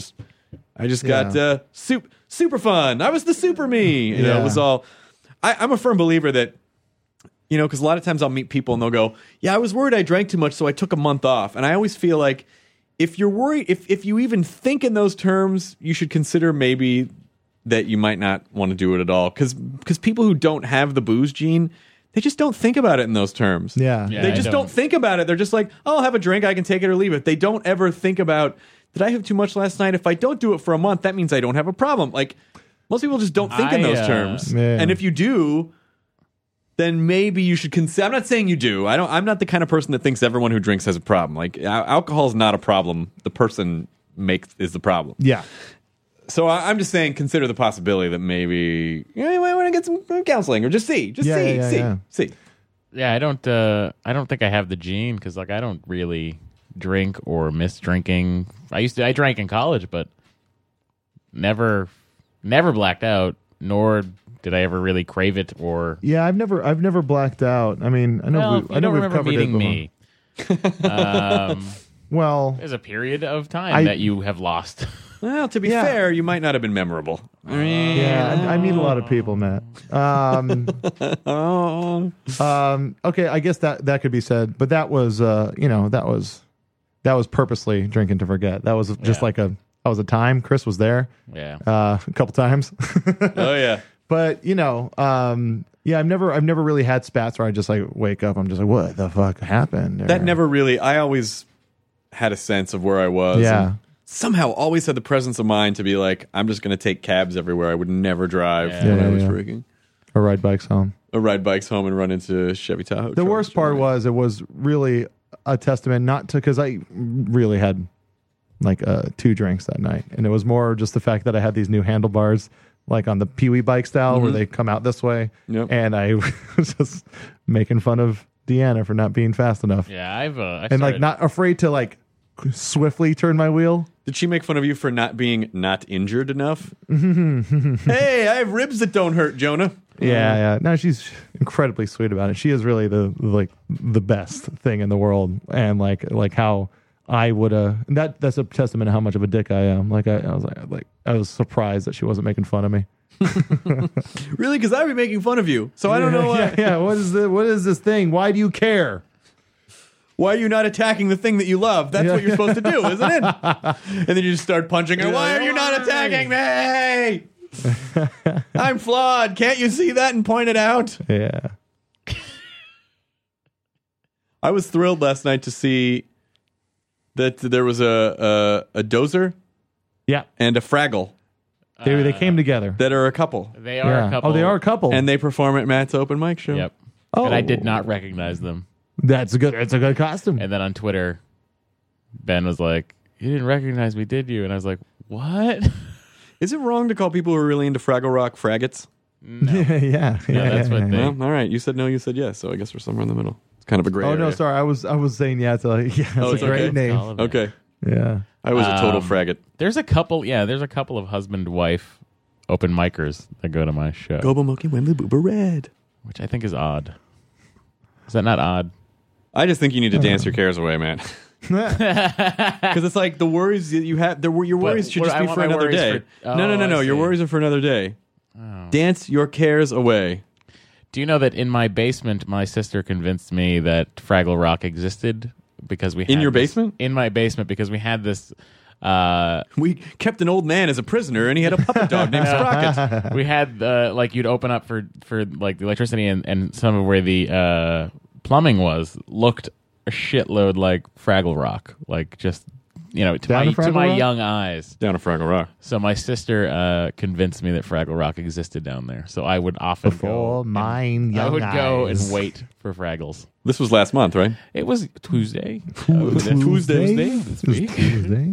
I just got super fun. I was the super me. It was all. I'm a firm believer that, because a lot of times I'll meet people and they'll go, "Yeah, I was worried I drank too much, so I took a month off." And I always feel like if you're worried, if you even think in those terms, you should consider maybe that you might not want to do it at all. Because people who don't have the booze gene, they just don't think about it in those terms. Yeah. Yeah, They I just don't think about it. They're just like, oh, I'll have a drink. I can take it or leave it. They don't ever think about, did I have too much last night? If I don't do it for a month, that means I don't have a problem. Like, most people just don't think in those terms. Yeah. And if you do, then maybe you should consider. I'm not saying you do. I'm not the kind of person that thinks everyone who drinks has a problem. Like, alcohol is not a problem. The person is the problem. Yeah. So I'm just saying, consider the possibility that maybe you might want to get some counseling or just see. Yeah, I don't think I have the gene because like I don't really drink or miss drinking. I drank in college, but never blacked out, nor did I ever really crave it or. Yeah, I've never blacked out. I mean, I know Well, I know don't we've remember covered meeting it before. me. Well, There's a period of time that you have lost. Well, to be Yeah. fair, you might not have been memorable. yeah, I meet a lot of people, Matt. Okay, I guess that could be said, but that was that was purposely drinking to forget. That was just Yeah. that was a time. Chris was there Yeah. a couple times. Oh yeah. But I've never really had spats where I just like wake up. I'm just like, what the fuck happened? That never really. I always had a sense of where I was. Yeah. and somehow, always had the presence of mind to be like, I'm just going to take cabs everywhere. I would never drive when I was drinking. or ride bikes home. Or ride bikes home and run into Chevy Tahoe. The worst part was it was really a testament not to because I really had like 2 drinks that night, and it was more just the fact that I had these new handlebars like on the Pee-wee bike style where they come out this way, and I was just making fun of Deanna for not being fast enough. Yeah, I and like not afraid to like swiftly turn my wheel. Did she make fun of you for not being not injured enough? Hey, I have ribs that don't hurt, Jonah. Yeah. No, she's incredibly sweet about it. She is really the best thing in the world, and like how I would that's a testament to how much of a dick I am. Like I was surprised that she wasn't making fun of me. Really? Because I'd be making fun of you. So I don't know why. Yeah. What is this thing? Why do you care? Why are you not attacking the thing that you love? That's what you're supposed to do, isn't it? And then you just start punching her. Why are you not attacking me? I'm flawed. Can't you see that and point it out? Yeah. I was thrilled last night to see that there was a Dozer Yeah. and a Fraggle They came together. that are a couple. They are Yeah. a couple. Oh, they are a couple. And they perform at Matt's open mic show. Yep. Oh. And I did not recognize them. That's a good costume. And then on Twitter, Ben was like, "You didn't recognize me, did you?" And I was like, "What?" Is it wrong to call people who are really into Fraggle Rock fraggots? yeah. that's what they- Well, all right. You said no, you said yes. So I guess we're somewhere in the middle. It's kind of a gray Oh area. no, sorry. I was saying yeah. It's it's a great okay. name. All of it. Okay. Yeah. I was a total fraggot. There's a couple. Yeah, there's a couple of husband-wife open micers that go to my show, Gobo Moki Wembley Booba Red. which I think is odd. Is that not odd? I just think you need to dance your cares away, man. Because it's like the worries that you have. Your worries should what- just I be want for my another worries day. for- No. I Your see. worries are for another day. Oh. Dance your cares away. Do you know that in my basement, my sister convinced me that Fraggle Rock existed because we had In your this- basement? In my basement, because we had this. We kept an old man as a prisoner, and he had a puppet dog named Sprocket. We had like you'd open up for like the electricity, and some of where the plumbing was looked a shitload like Fraggle Rock, like just to Down my to Fraggle Rock? young eyes. Down to Fraggle Rock. So my sister convinced me that Fraggle Rock existed down there. So I would often For go. mine young I would go and eyes. wait for Fraggles. This was last month, right? It was Tuesday. Tuesday this week. Tuesday.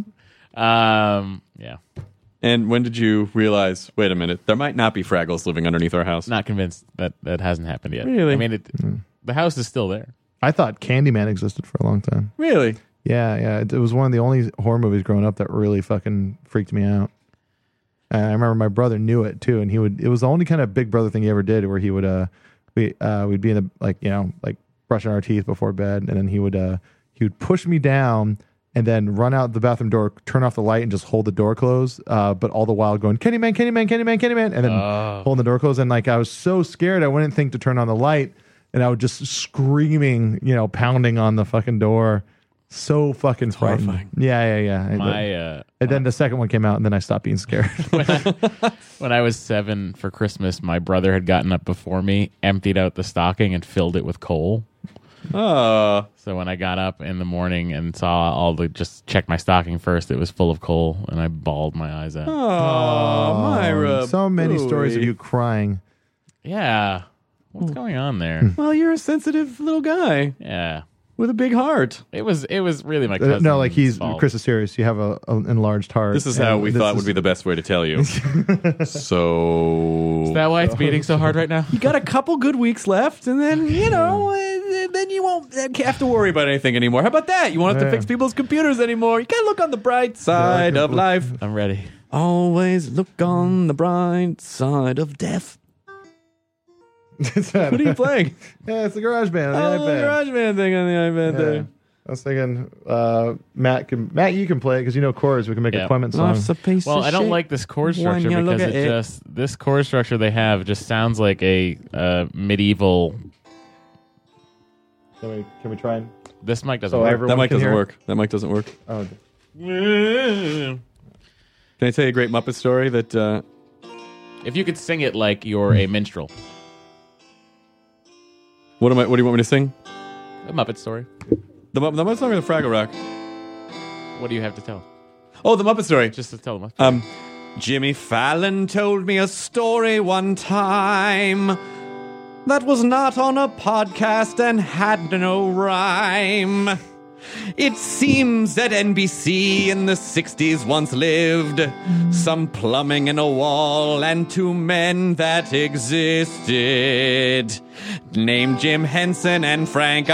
Yeah. And when did you realize, wait a minute, there might not be Fraggles living underneath our house? Not convinced that hasn't happened yet. Really? I mean, the house is still there. I thought Candyman existed for a long time. Really? Yeah. It was one of the only horror movies growing up that really fucking freaked me out. And I remember my brother knew it too, and it was the only kind of Big Brother thing he ever did, where he would we'd be in the like brushing our teeth before bed, and then he would push me down and then run out the bathroom door, turn off the light, and just hold the door closed. But all the while going, Candyman, Candyman, Candyman, Candyman, and then holding the door closed. And like I was so scared, I wouldn't think to turn on the light, and I would just screaming, pounding on the fucking door. So fucking frightening. horrifying. Yeah. And then the second one came out, and then I stopped being scared. When I was 7 for Christmas, my brother had gotten up before me, emptied out the stocking, and filled it with coal. Oh. So when I got up in the morning and saw just check my stocking first, it was full of coal, and I bawled my eyes out. Oh, Myra. So many Bowie. stories of you crying. Yeah. What's going on there? Well, you're a sensitive little guy Yeah. with a big heart. It was really my cousin's No, like fault. Chris is serious. You have an enlarged heart. This is how we thought would be the best way to tell you. So Is that why it's beating so hard right now? you got a couple good weeks left, and then then you won't have to worry about anything anymore. How about that? You won't have to fix people's computers anymore. You gotta look on the bright side of life. I'm ready. Always look on the bright side of death. What are you playing? Yeah, it's the GarageBand on the Oh, the iPad. GarageBand thing on the iPad Yeah. there. I was thinking, Matt, you can play it because you know chords. We can make a Clement song. Life's a piece Well, of I don't shit like this chord when structure you look because at this chord structure they have just sounds like a medieval. Can we try and? This mic doesn't So work. everyone That mic can doesn't hear? work. That mic doesn't work. Oh, Can I tell you a great Muppet story that... If you could sing it like you're a minstrel, What do you want me to sing? a Muppet story. The Muppet song or the Fraggle Rock? What do you have to tell? Oh, the Muppet story. Just to tell them. Jimmy Fallon told me a story one time that was not on a podcast and had no rhyme. It seems that NBC in the 60s once lived some plumbing in a wall and two men that existed named Jim Henson and Frank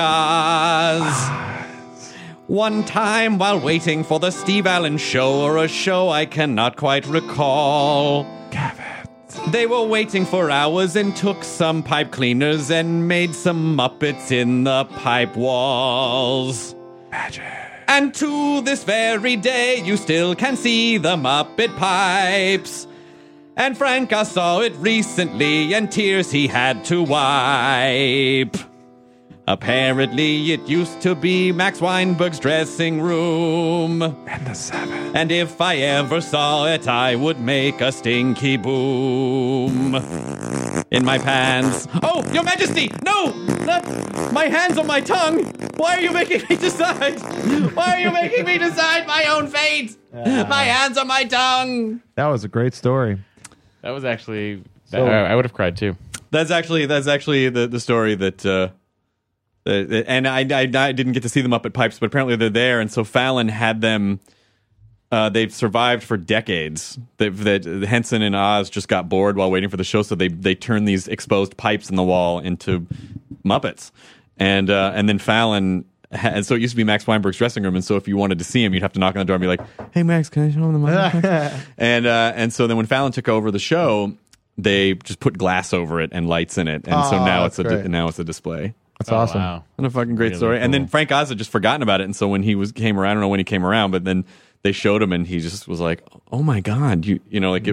Oz. One time while waiting for the Steve Allen Show or a show I cannot quite recall, they were waiting for hours and took some pipe cleaners and made some Muppets in the pipe walls. Magic. And to this very day, you still can see the Muppet pipes. And Frank, I saw it recently, and tears he had to wipe. Apparently, it used to be Max Weinberg's dressing room. And the 7. And if I ever saw it, I would make a stinky boom. In my pants. Oh, Your Majesty! No! Not my hands on my tongue! Why are you making me decide? Why are you making me decide my own fate? My hands on my tongue! that was a great story. That was actually. So- I would have cried too. That's actually the story that and I didn't get to see them up at Pipes, but apparently they're there, and so Fallon had them. They've survived for decades. That Henson and Oz just got bored while waiting for the show, so they turned these exposed pipes in the wall into Muppets, and then Fallon. And so it used to be Max Weinberg's dressing room, and so if you wanted to see him, you'd have to knock on the door and be like, "Hey, Max, can I show him the Muppets?" and so then when Fallon took over the show, they just put glass over it and lights in it, and so now it's that's great. now it's a display. That's awesome. Wow. What a fucking great Really story. And then cool. Frank Oz had just forgotten about it, and so when came around, I don't know when he came around, but then they showed him, and he just was like, "Oh my god, you know, like it,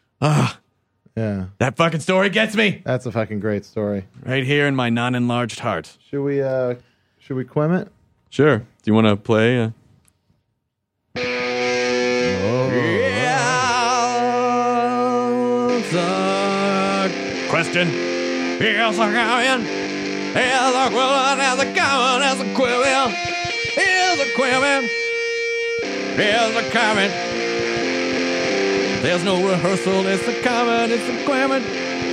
Yeah, that fucking story gets me that's a fucking great story. right here in my non-enlarged heart." Should we quim it? Sure. Do you want to play? Question. Here's a comment. Here's a question. Here's a comment. Here's a question. Here's a comment. Here's a comment. There's no rehearsal. It's a comment. It's a comment.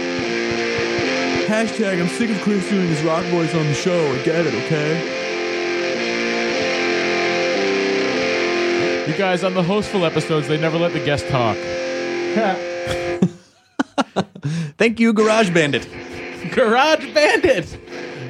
Hashtag I'm sick of Chris doing his rock voice on the show. I get it, okay? You guys, on the hostful episodes, they never let the guest talk. Thank you, Garage Bandit. Garage Bandit!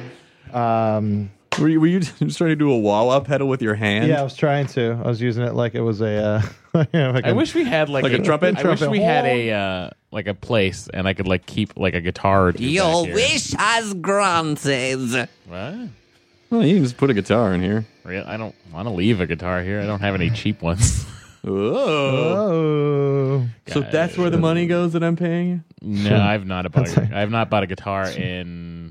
Were you just trying to do a wah-wah pedal with your hand? Yeah, I was trying to. I was using it like it was a. I wish we had like a trumpet? I wish Trumpet. we had a like a place and I could like keep like a guitar or two Your back here. wish has granted. What? Well, you can just put a guitar in here. Real? I don't want to leave a guitar here. I don't have any cheap ones. Oh. Oh. So that's where the money goes that I'm paying you? No, I've not bought. I have not bought a guitar in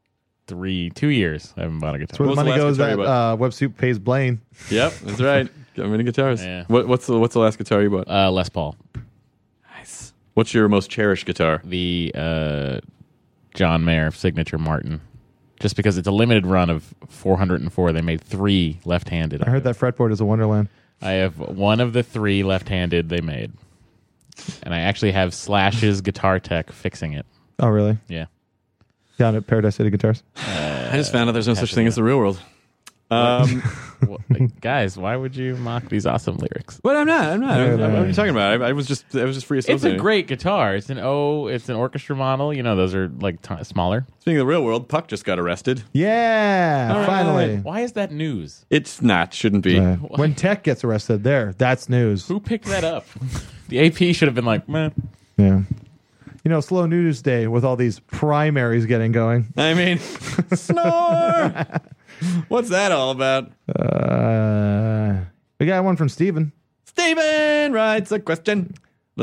2 years. I haven't bought a guitar. That's where the What was the money last goes guitar you that Web Soup pays Blaine. Yep, that's right. Got many guitars. Yeah. What's the last guitar you bought? Les Paul. Nice. What's your most cherished guitar? The John Mayer signature Martin. Just because it's a limited run of 404, they made 3 left-handed. I heard that fretboard is a wonderland. I have one of the 3 left-handed they made, and I actually have Slash's guitar tech fixing it. Oh, really? Yeah. Down at Paradise City Guitars. I just found out there's no such thing as the real world. Guys, why would you mock these awesome lyrics? But I'm not. What are you talking about? I was just free associating. It's a great guitar. It's an orchestra model. You know, those are like smaller. Speaking of the real world, Puck just got arrested. Yeah, finally. Why is that news? It's not. Shouldn't be. When Tech gets arrested, that's news. Who picked that up? The AP should have been like, meh. Yeah. You know, slow news day with all these primaries getting going. I mean, snore. What's that all about? We got one from Steven. Steven writes a question.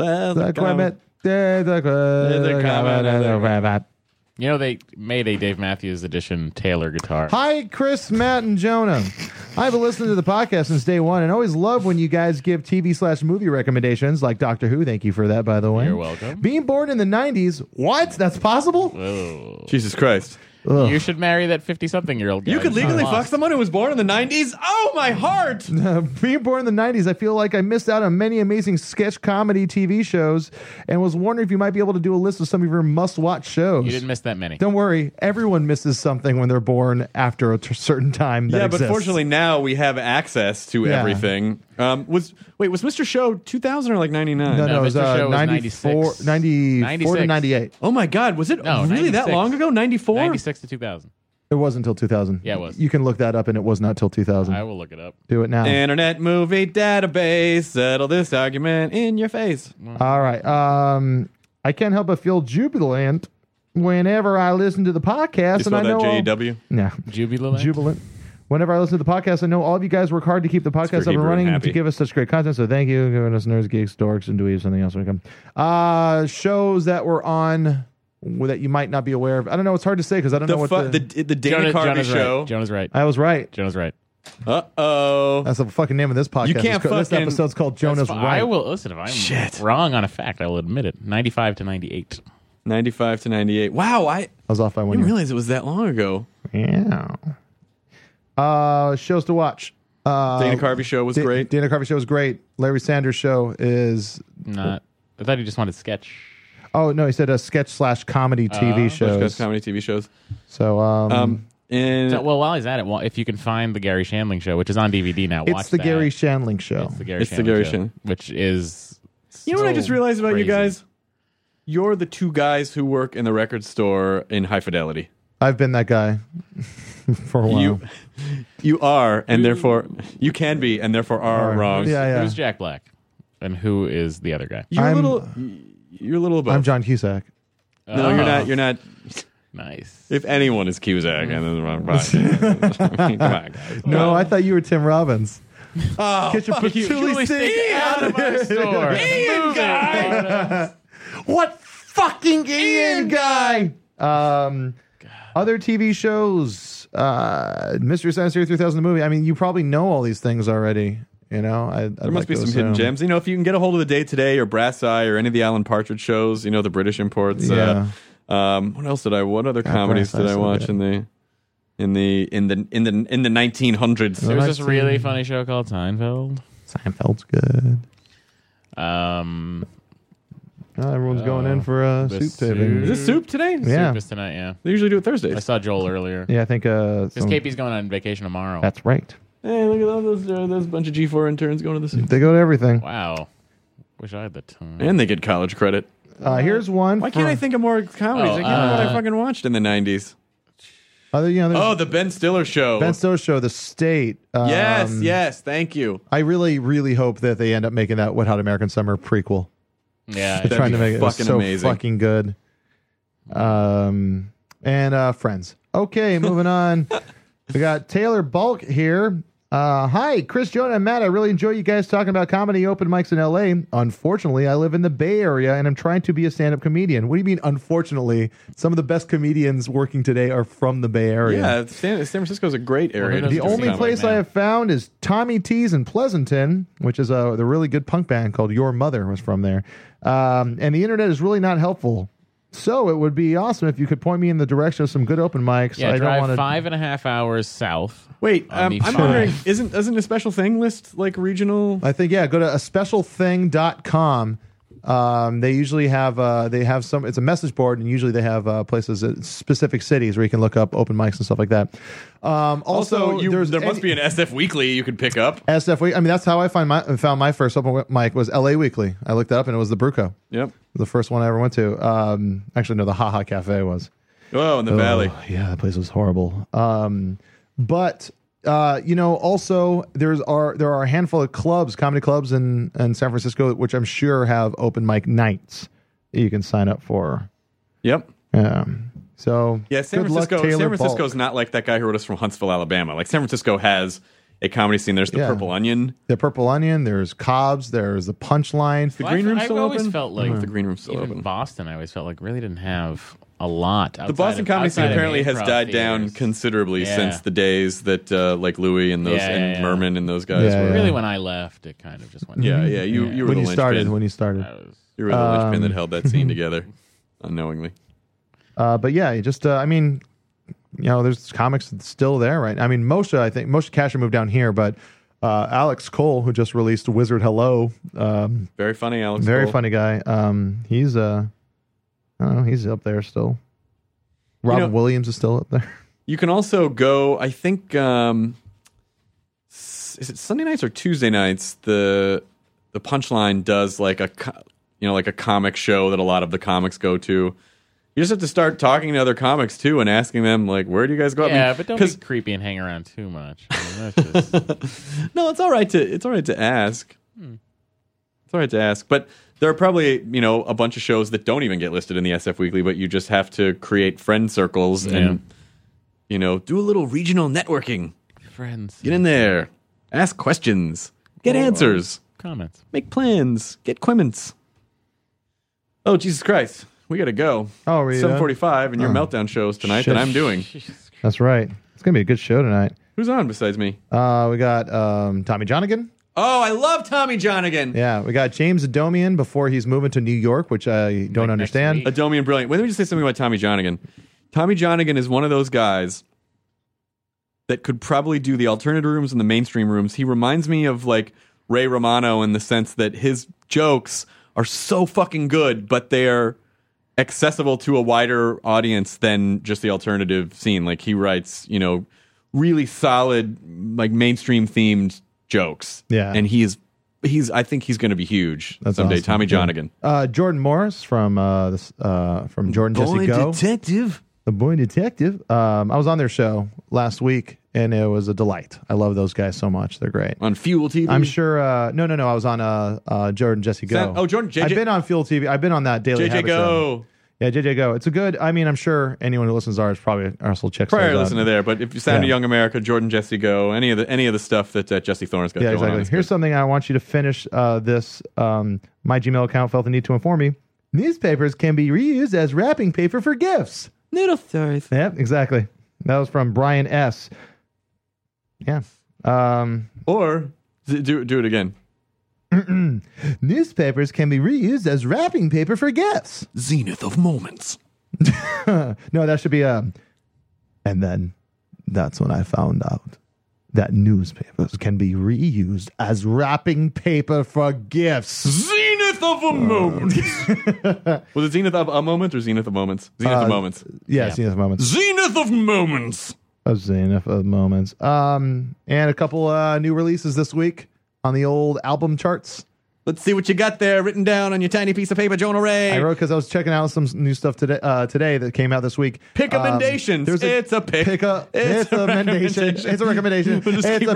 You know, they made a Dave Matthews Edition Taylor guitar. Hi, Chris, Matt, and Jonah. I've been listening to the podcast since day one and always love when you guys give TV/movie recommendations like Doctor Who. Thank you for that, by the way. You're welcome. Being born in the 90s, what? That's possible? Oh. Jesus Christ. Ugh. You should marry that 50-something-year-old guy. You could legally fuck someone who was born in the 90s? Oh, my heart! Being born in the 90s, I feel like I missed out on many amazing sketch comedy TV shows and was wondering if you might be able to do a list of some of your must-watch shows. You didn't miss that many. Don't worry. Everyone misses something when they're born after a certain time that but exists. fortunately now we have access to everything. Was Mr. Show 2000 or like 99? No, it was Mr. Show was 94 to 98. Oh my God, was it really 96. that long ago? 94? 96 to 2000. It wasn't until 2000. Yeah, it was. You can look that up, and it was not till 2000. I will look it up. Do it now. Internet Movie Database. Settle this argument in your face. All right. I can't help but feel jubilant whenever I listen to the podcast. You spell and I that know J-E-W? No. Jubilant. Whenever I listen to the podcast, I know all of you guys work hard to keep the podcast up and Hebrew running and and to happy. give us such great content. So thank you, giving us nerds, geeks, dorks, and dweebs, something else when we come. Shows that were on that you might not be aware of. I don't know. It's hard to say because I don't know what the Dana Carvey Jonah's show. Right. Jonah's right. I was right. Jonah's right. Uh-oh. That's the fucking name of this podcast. You can't This fucking- episode's called Jonah's That's fine. Right. I will listen if I'm Shit. wrong on a fact. I will admit it. 95 to 98. 95 to 98. Wow, I was off by 1 didn't year. realize it was that long ago. Yeah. Shows to watch. Dana Carvey show was great. Dana Carvey show was great. Larry Sanders show is Not. I thought he just wanted sketch. Oh no, he said a sketch/comedy TV shows. Comedy TV shows. So And So, well, while he's at it, if you can find the Gary Shandling show, which is on DVD now, watch it's the that. Gary Shandling show. It's the Gary It's the Shandling Gary show, Shandling. which is. you know what I so just realized about you crazy. guys? You're the two guys who work in the record store in High Fidelity. I've been that guy for a while. You are, and therefore you can be, and therefore are wrong. Yeah. Who's Jack Black, and who is the other guy? You're I'm- a little above. I'm John Cusack. No, you're not. You're not. Nice. If anyone is Cusack, and then the wrong podcast. I mean, come on, guys. No, I thought you were Tim Robbins. Oh, Get your fuck you. patchouli stick Out of my store. Ian guy. What fucking Ian guy? Other TV shows, Mystery Science Theater 3000 the movie. I mean, you probably know all these things already. You know, There must be some hidden gems. You know, if you can get a hold of The Day Today or Brass Eye or any of the Alan Partridge shows, you know, the British imports. Yeah. What else did I? What other comedies Brass Eye's did I so watch good. in the 1900s? There was this really funny show called Seinfeld. Seinfeld's good. Everyone's going in for a the soup taping. Is this soup today? Yeah. Soup is tonight, yeah. They usually do it I Thursdays. saw Joel earlier. Yeah, I think. Because KP's going on vacation tomorrow. That's right. Hey, look at all those bunch of G4 interns going to the soup. They go to everything. Wow. Wish I had the time. And they get college credit. Here's one. Why can't I think of more comedies? I can't remember what I fucking watched in the 90s. There's The Ben Stiller show. Ben Stiller show, The State. Yes, thank you. I really, really hope that they end up making that Wet Hot American Summer prequel. Yeah. They're trying to make it fucking so amazing. fucking good. And Friends. Okay, moving on. We got Taylor Bulk here. Hi, Chris, Jonah, and Matt. I really enjoy you guys talking about comedy open mics in LA. Unfortunately, I live in the Bay Area and I'm trying to be a stand-up comedian. What do you mean, unfortunately? Some of the best comedians working today are from the Bay Area. Yeah, San Francisco is a great area. Well, The only place I have found is Tommy T's in Pleasanton, which is the really good punk band called Your Mother was from there. And the internet is really not helpful. So it would be awesome if you could point me in the direction of some good open mics. Yeah, I drive don't want 5.5 hours south. Wait, on the I'm wondering, doesn't a special thing list like regional? I think, yeah, go to aspecialthing.com. They usually have they have some. It's a message board, and usually they have places at specific cities where you can look up open mics and stuff like that. Also, there must be an SF Weekly you could pick up. SF Week. I mean, that's how I found my first open mic was LA Weekly. I looked it up, and it was the Bruco. Yep, the first one I ever went to. Actually, no, the Ha Cafe was. Oh, in the Valley. Yeah, that place was horrible. But also there are a handful of clubs, comedy clubs in San Francisco, which I'm sure have open mic nights that you can sign up for. Yep. So yeah, San Francisco is not like that guy who wrote us from Huntsville, Alabama. Like San Francisco has a comedy scene. There's the Purple Onion. The Purple Onion. There's Cobb's. There's the Punchline. The Green Room still open? I've always felt like the Green Room still even open. Boston, I always felt like really didn't have a lot. The Boston comedy scene apparently has died down considerably since the days that like Louis and those and Merman and those guys were. Really, when I left, it kind of just went. Yeah. You were when the you started. You were the linchpin that held that scene together, unknowingly. But yeah, just there's comics still there, right? I mean, Moshe Kasher moved down here, but Alex Cole, who just released Wizard Hello, very funny, Alex. Very Cole. funny guy. He's I don't know, he's up there still. Robin Williams is still up there. You can also go, I think, is it Sunday nights or Tuesday nights? The Punchline does like a comic show that a lot of the comics go to. You just have to start talking to other comics too and asking them like, where do you guys go? Yeah, but don't be creepy and hang around too much. I mean, that's just... No, it's all right to ask. It's all right to ask, but there are probably a bunch of shows that don't even get listed in the SF Weekly, but you just have to create friend circles and do a little regional networking. Friends, get in there, ask questions, get answers, comments, make plans, get comments. Oh, Jesus Christ. We got to go. Oh, are we 7:45 and your Meltdown shows tonight that I'm doing. That's right. It's going to be a good show tonight. Who's on besides me? We got Tommy Johnigan. Oh, I love Tommy Johnigan. Yeah, we got James Adomian before he's moving to New York, which I don't understand. Adomian, brilliant. Wait, let me just say something about Tommy Johnigan. Tommy Johnigan is one of those guys that could probably do the alternative rooms and the mainstream rooms. He reminds me of like Ray Romano in the sense that his jokes are so fucking good, but they're accessible to a wider audience than just the alternative scene. Like he writes, really solid, like mainstream themed jokes. Yeah. And I think he's going to be huge someday. Awesome. Tommy Johnigan. Jordan Morris from Jordan Jesse Go. The Boy Detective. I was on their show last week and it was a delight. I love those guys so much. They're great. On Fuel TV? I'm sure. No. I was on Jordan Jesse Go. Jordan. JJ. I've been on Fuel TV. I've been on that Daily JJ Habit Go. show. Yeah, JJ Go. It's a good. I mean, I'm sure anyone who listens to ours probably also checks. Probably listen to there. But if you sound to Young America, Jordan Jesse Go, any of the stuff that Jesse Thorne's got going on. Here's something I want you to finish. This my Gmail account felt the need to inform me. Newspapers can be reused as wrapping paper for gifts. Noodle stories. Yep, exactly. That was from Brian S. Yeah. Or do it again. Newspapers can be reused as wrapping paper for gifts. Zenith of moments. No, that should be and then that's when I found out that newspapers can be reused as wrapping paper for gifts. Zenith of a moment. Was it Zenith of a moment or Zenith of moments? Zenith of moments. Yeah, Zenith of moments. Zenith of moments. A Zenith of moments. And a couple new releases this week on the old album charts. Let's see what you got there written down on your tiny piece of paper, Jonah Ray. I wrote because I was checking out some new stuff today that came out this week. Pick-a-mendations. It's a recommendation. It's a recommendation. We'll just keep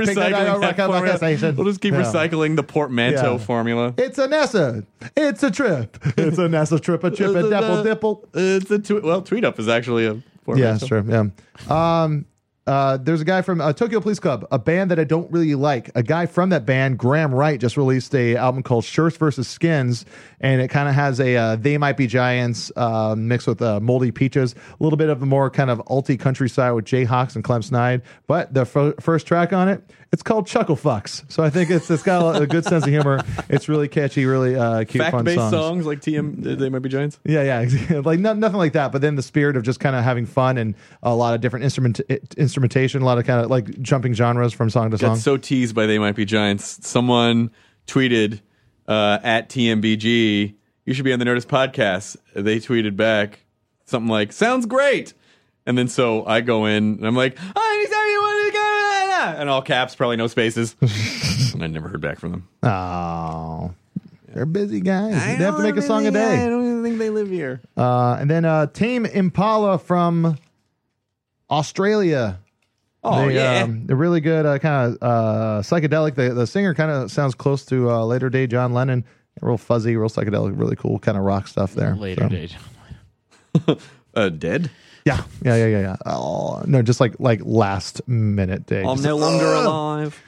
recycling the portmanteau formula. It's a NASA. It's a trip. It's a NASA trip. A chip. A dapple dipple. It's a tweet up is actually a portmanteau. Yeah, that's true. Yeah. There's a guy from Tokyo Police Club, a band that I don't really like. A guy from that band, Graham Wright, just released a album called Shirts vs. Skins, and it kind of has a They Might Be Giants mixed with Moldy Peaches, a little bit of a more kind of alty countryside with Jayhawks and Clem Snide. But the first track on it, it's called Chuckle Fucks. So I think it's got a good sense of humor. It's really catchy, really cute, fun Fact-based songs like They Might Be Giants? Yeah. Like nothing like that, but then the spirit of just kind of having fun and a lot of different instrumentation, a lot of kind of like jumping genres from song to song. Got so teased by They Might Be Giants. Someone tweeted at TMBG, you should be on the Nerdist podcast. They tweeted back something like, sounds great. And then so I go in and I'm like, anytime you want to go, and all caps, probably no spaces. And I never heard back from them. Oh, they're busy guys. They have to make a song a day. I don't even think they live here. And then Tame Impala from Australia. Oh, yeah. They're really good, kind of psychedelic. The singer kind of sounds close to later day John Lennon. Real fuzzy, real psychedelic, really cool kind of rock stuff there. Later day John Lennon. Dead? Yeah. Oh, no, just like last minute day. I'm no longer alive.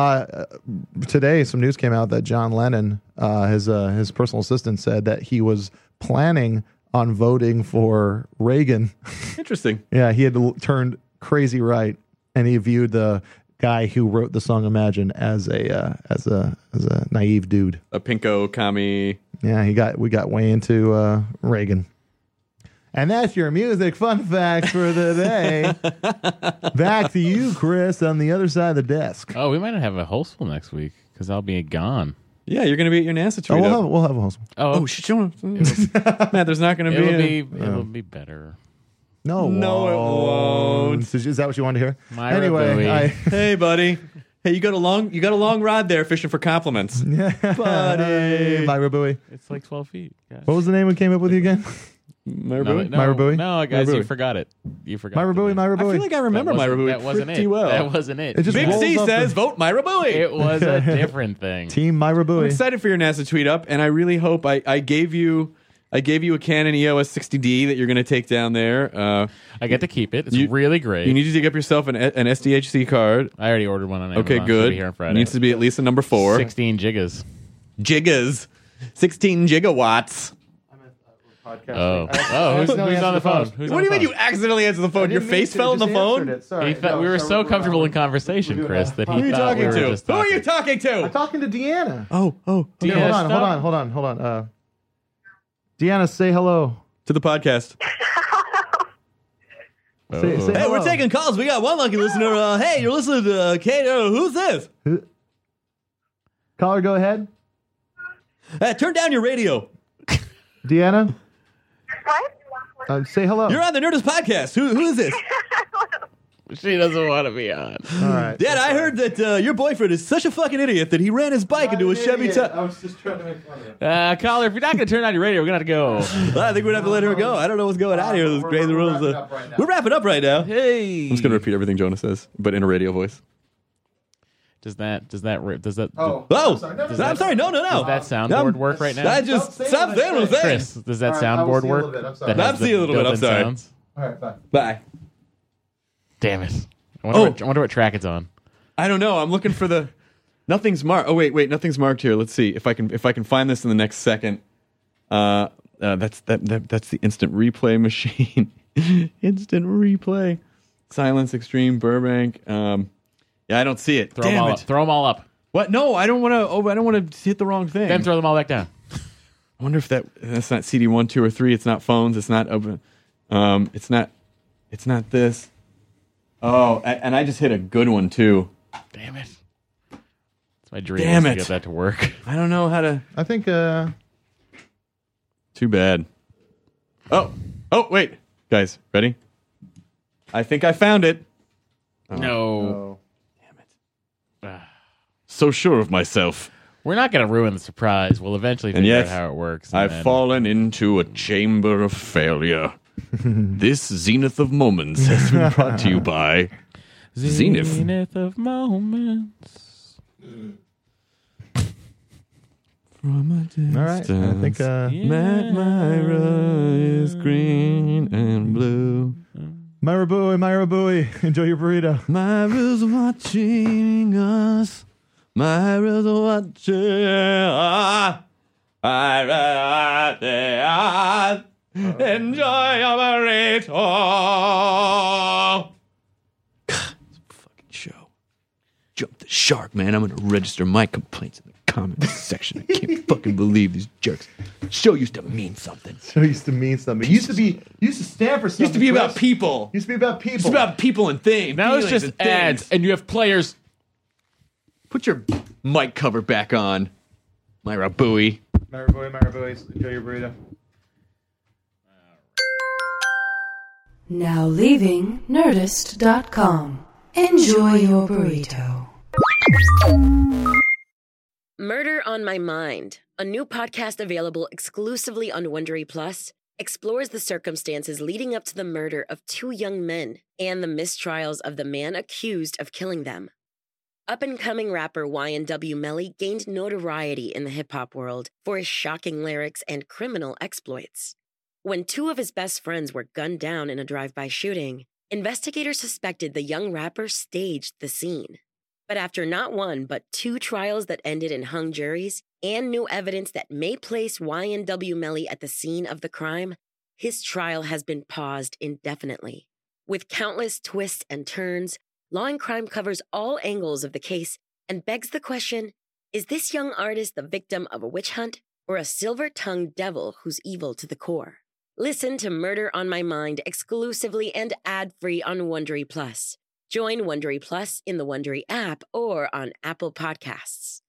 Today, some news came out that John Lennon, his personal assistant, said that he was planning on voting for Reagan. Interesting. Yeah, he had turned crazy right, and he viewed the guy who wrote the song "Imagine" as a naive dude, a pinko commie. Yeah, we got way into Reagan. And that's your music fun fact for the day. Back to you, Chris, on the other side of the desk. Oh, we might not have a hostful next week because I'll be gone. Yeah, you're going to be at your NASA tweet. We'll have a hostful. Oh, shit. Matt, there's not going to be. It'll be better. No, it won't. Is that what you wanted to hear? Anyway, hey, buddy. Hey, you got a long rod there fishing for compliments. Yeah, buddy. Myra Bowie. It's like 12 feet. Gosh. What was the name we came up with you again? Myra Bowie? Myra Bowie? No, guys, you forgot it. You forgot Myra Bowie. I feel like I remember Myra Bowie That wasn't pretty it. well. That wasn't it. It just Big rolls C up says, vote Myra Bowie. It was a different thing. Team Myra Bowie. I'm excited for your NASA tweet up, and I really hope I gave you a Canon EOS 60D that you're going to take down there. I get to keep it. It's really great. You need to dig up yourself an SDHC card. I already ordered one on Amazon. Okay, good. Should be here on Friday. It needs to be at least a number 4. 16 gigas. 16 gigawatts. Oh, who's on the phone? What do you mean you accidentally answered the phone? Your face fell on the phone? He thought we were so comfortable in conversation, Chris, that he thought we were just Who talking. are you talking to? I'm talking to Deanna. Oh. Okay, hold on. Deanna, say hello To the podcast. Say Hey, hello. we're taking calls. We got one lucky listener. Hey, you're listening to Kate. Who's this? Caller, go ahead. Turn down your radio. Deanna? Say hello. You're on the Nerdist podcast. Who is this? She doesn't want to be on. All right. Dad, I heard that your boyfriend is such a fucking idiot that he ran his bike into a Chevy. I was just trying to make fun of it. Caller, if you're not going to turn on your radio, we're going to have to go. I think we'd have to let her go. I don't know what's going on here. Those crazy rules. We're wrapping up right now. Hey. I'm just gonna repeat everything Jonah says, but in a radio voice. Does that? Oh, I'm sorry. No. Does that soundboard work right now? I just stop saying what I'm saying. Chris, does that soundboard work? That has I'm seeing a little bit. I'm built-in sorry. sounds? All right, bye. Bye. Damn it. I wonder what track it's on. I don't know. I'm looking for the. Nothing's marked. Oh wait. Nothing's marked here. Let's see if I can find this in the next second. That's the instant replay machine. Instant replay. Silence Extreme Burbank. Yeah, I don't see it. Throw them all up. What? No, I don't want to. I don't want to hit the wrong thing. Then throw them all back down. I wonder if that's not CD 1, 2, or 3. It's not phones. It's not open. It's not this. Oh, and I just hit a good one too. Damn it! It's my dream. Damn to it. get that to work. I don't know how to. I think. Too bad. Oh, wait, guys, ready? I think I found it. No. Damn it. So sure of myself. We're not going to ruin the surprise. We'll eventually And figure yet, out how it works. I've fallen into a chamber of failure. This Zenith of Moments has been brought to you by Zenith. Zenith of moments. From a distance, All right. I think. Matt Myra is green and blue. Myra Bowie, enjoy your burrito. Myra's watching us. Myra's watching us. Myra's watching us. Enjoy your burrito. God, this fucking show. Jump the shark, man. I'm going to register my complaints in the comments section. I can't fucking believe these jerks. Show used to mean something. Show used to mean something. Used to stand for something. Used to be about people. Used to be about people. It's about people and things. Now it's just ads, and you have players. Put your mic cover back on, Myra Bowie. Myra Bowie, enjoy your burrito. Now leaving Nerdist.com. Enjoy your burrito. Murder on My Mind, a new podcast available exclusively on Wondery Plus, explores the circumstances leading up to the murder of two young men and the mistrials of the man accused of killing them. Up-and-coming rapper YNW Melly gained notoriety in the hip-hop world for his shocking lyrics and criminal exploits. When two of his best friends were gunned down in a drive-by shooting, investigators suspected the young rapper staged the scene. But after not one, but two trials that ended in hung juries and new evidence that may place YNW Melly at the scene of the crime, his trial has been paused indefinitely. With countless twists and turns, Law and Crime covers all angles of the case and begs the question, is this young artist the victim of a witch hunt or a silver-tongued devil who's evil to the core? Listen to Murder on My Mind exclusively and ad-free on Wondery Plus. Join Wondery Plus in the Wondery app or on Apple Podcasts.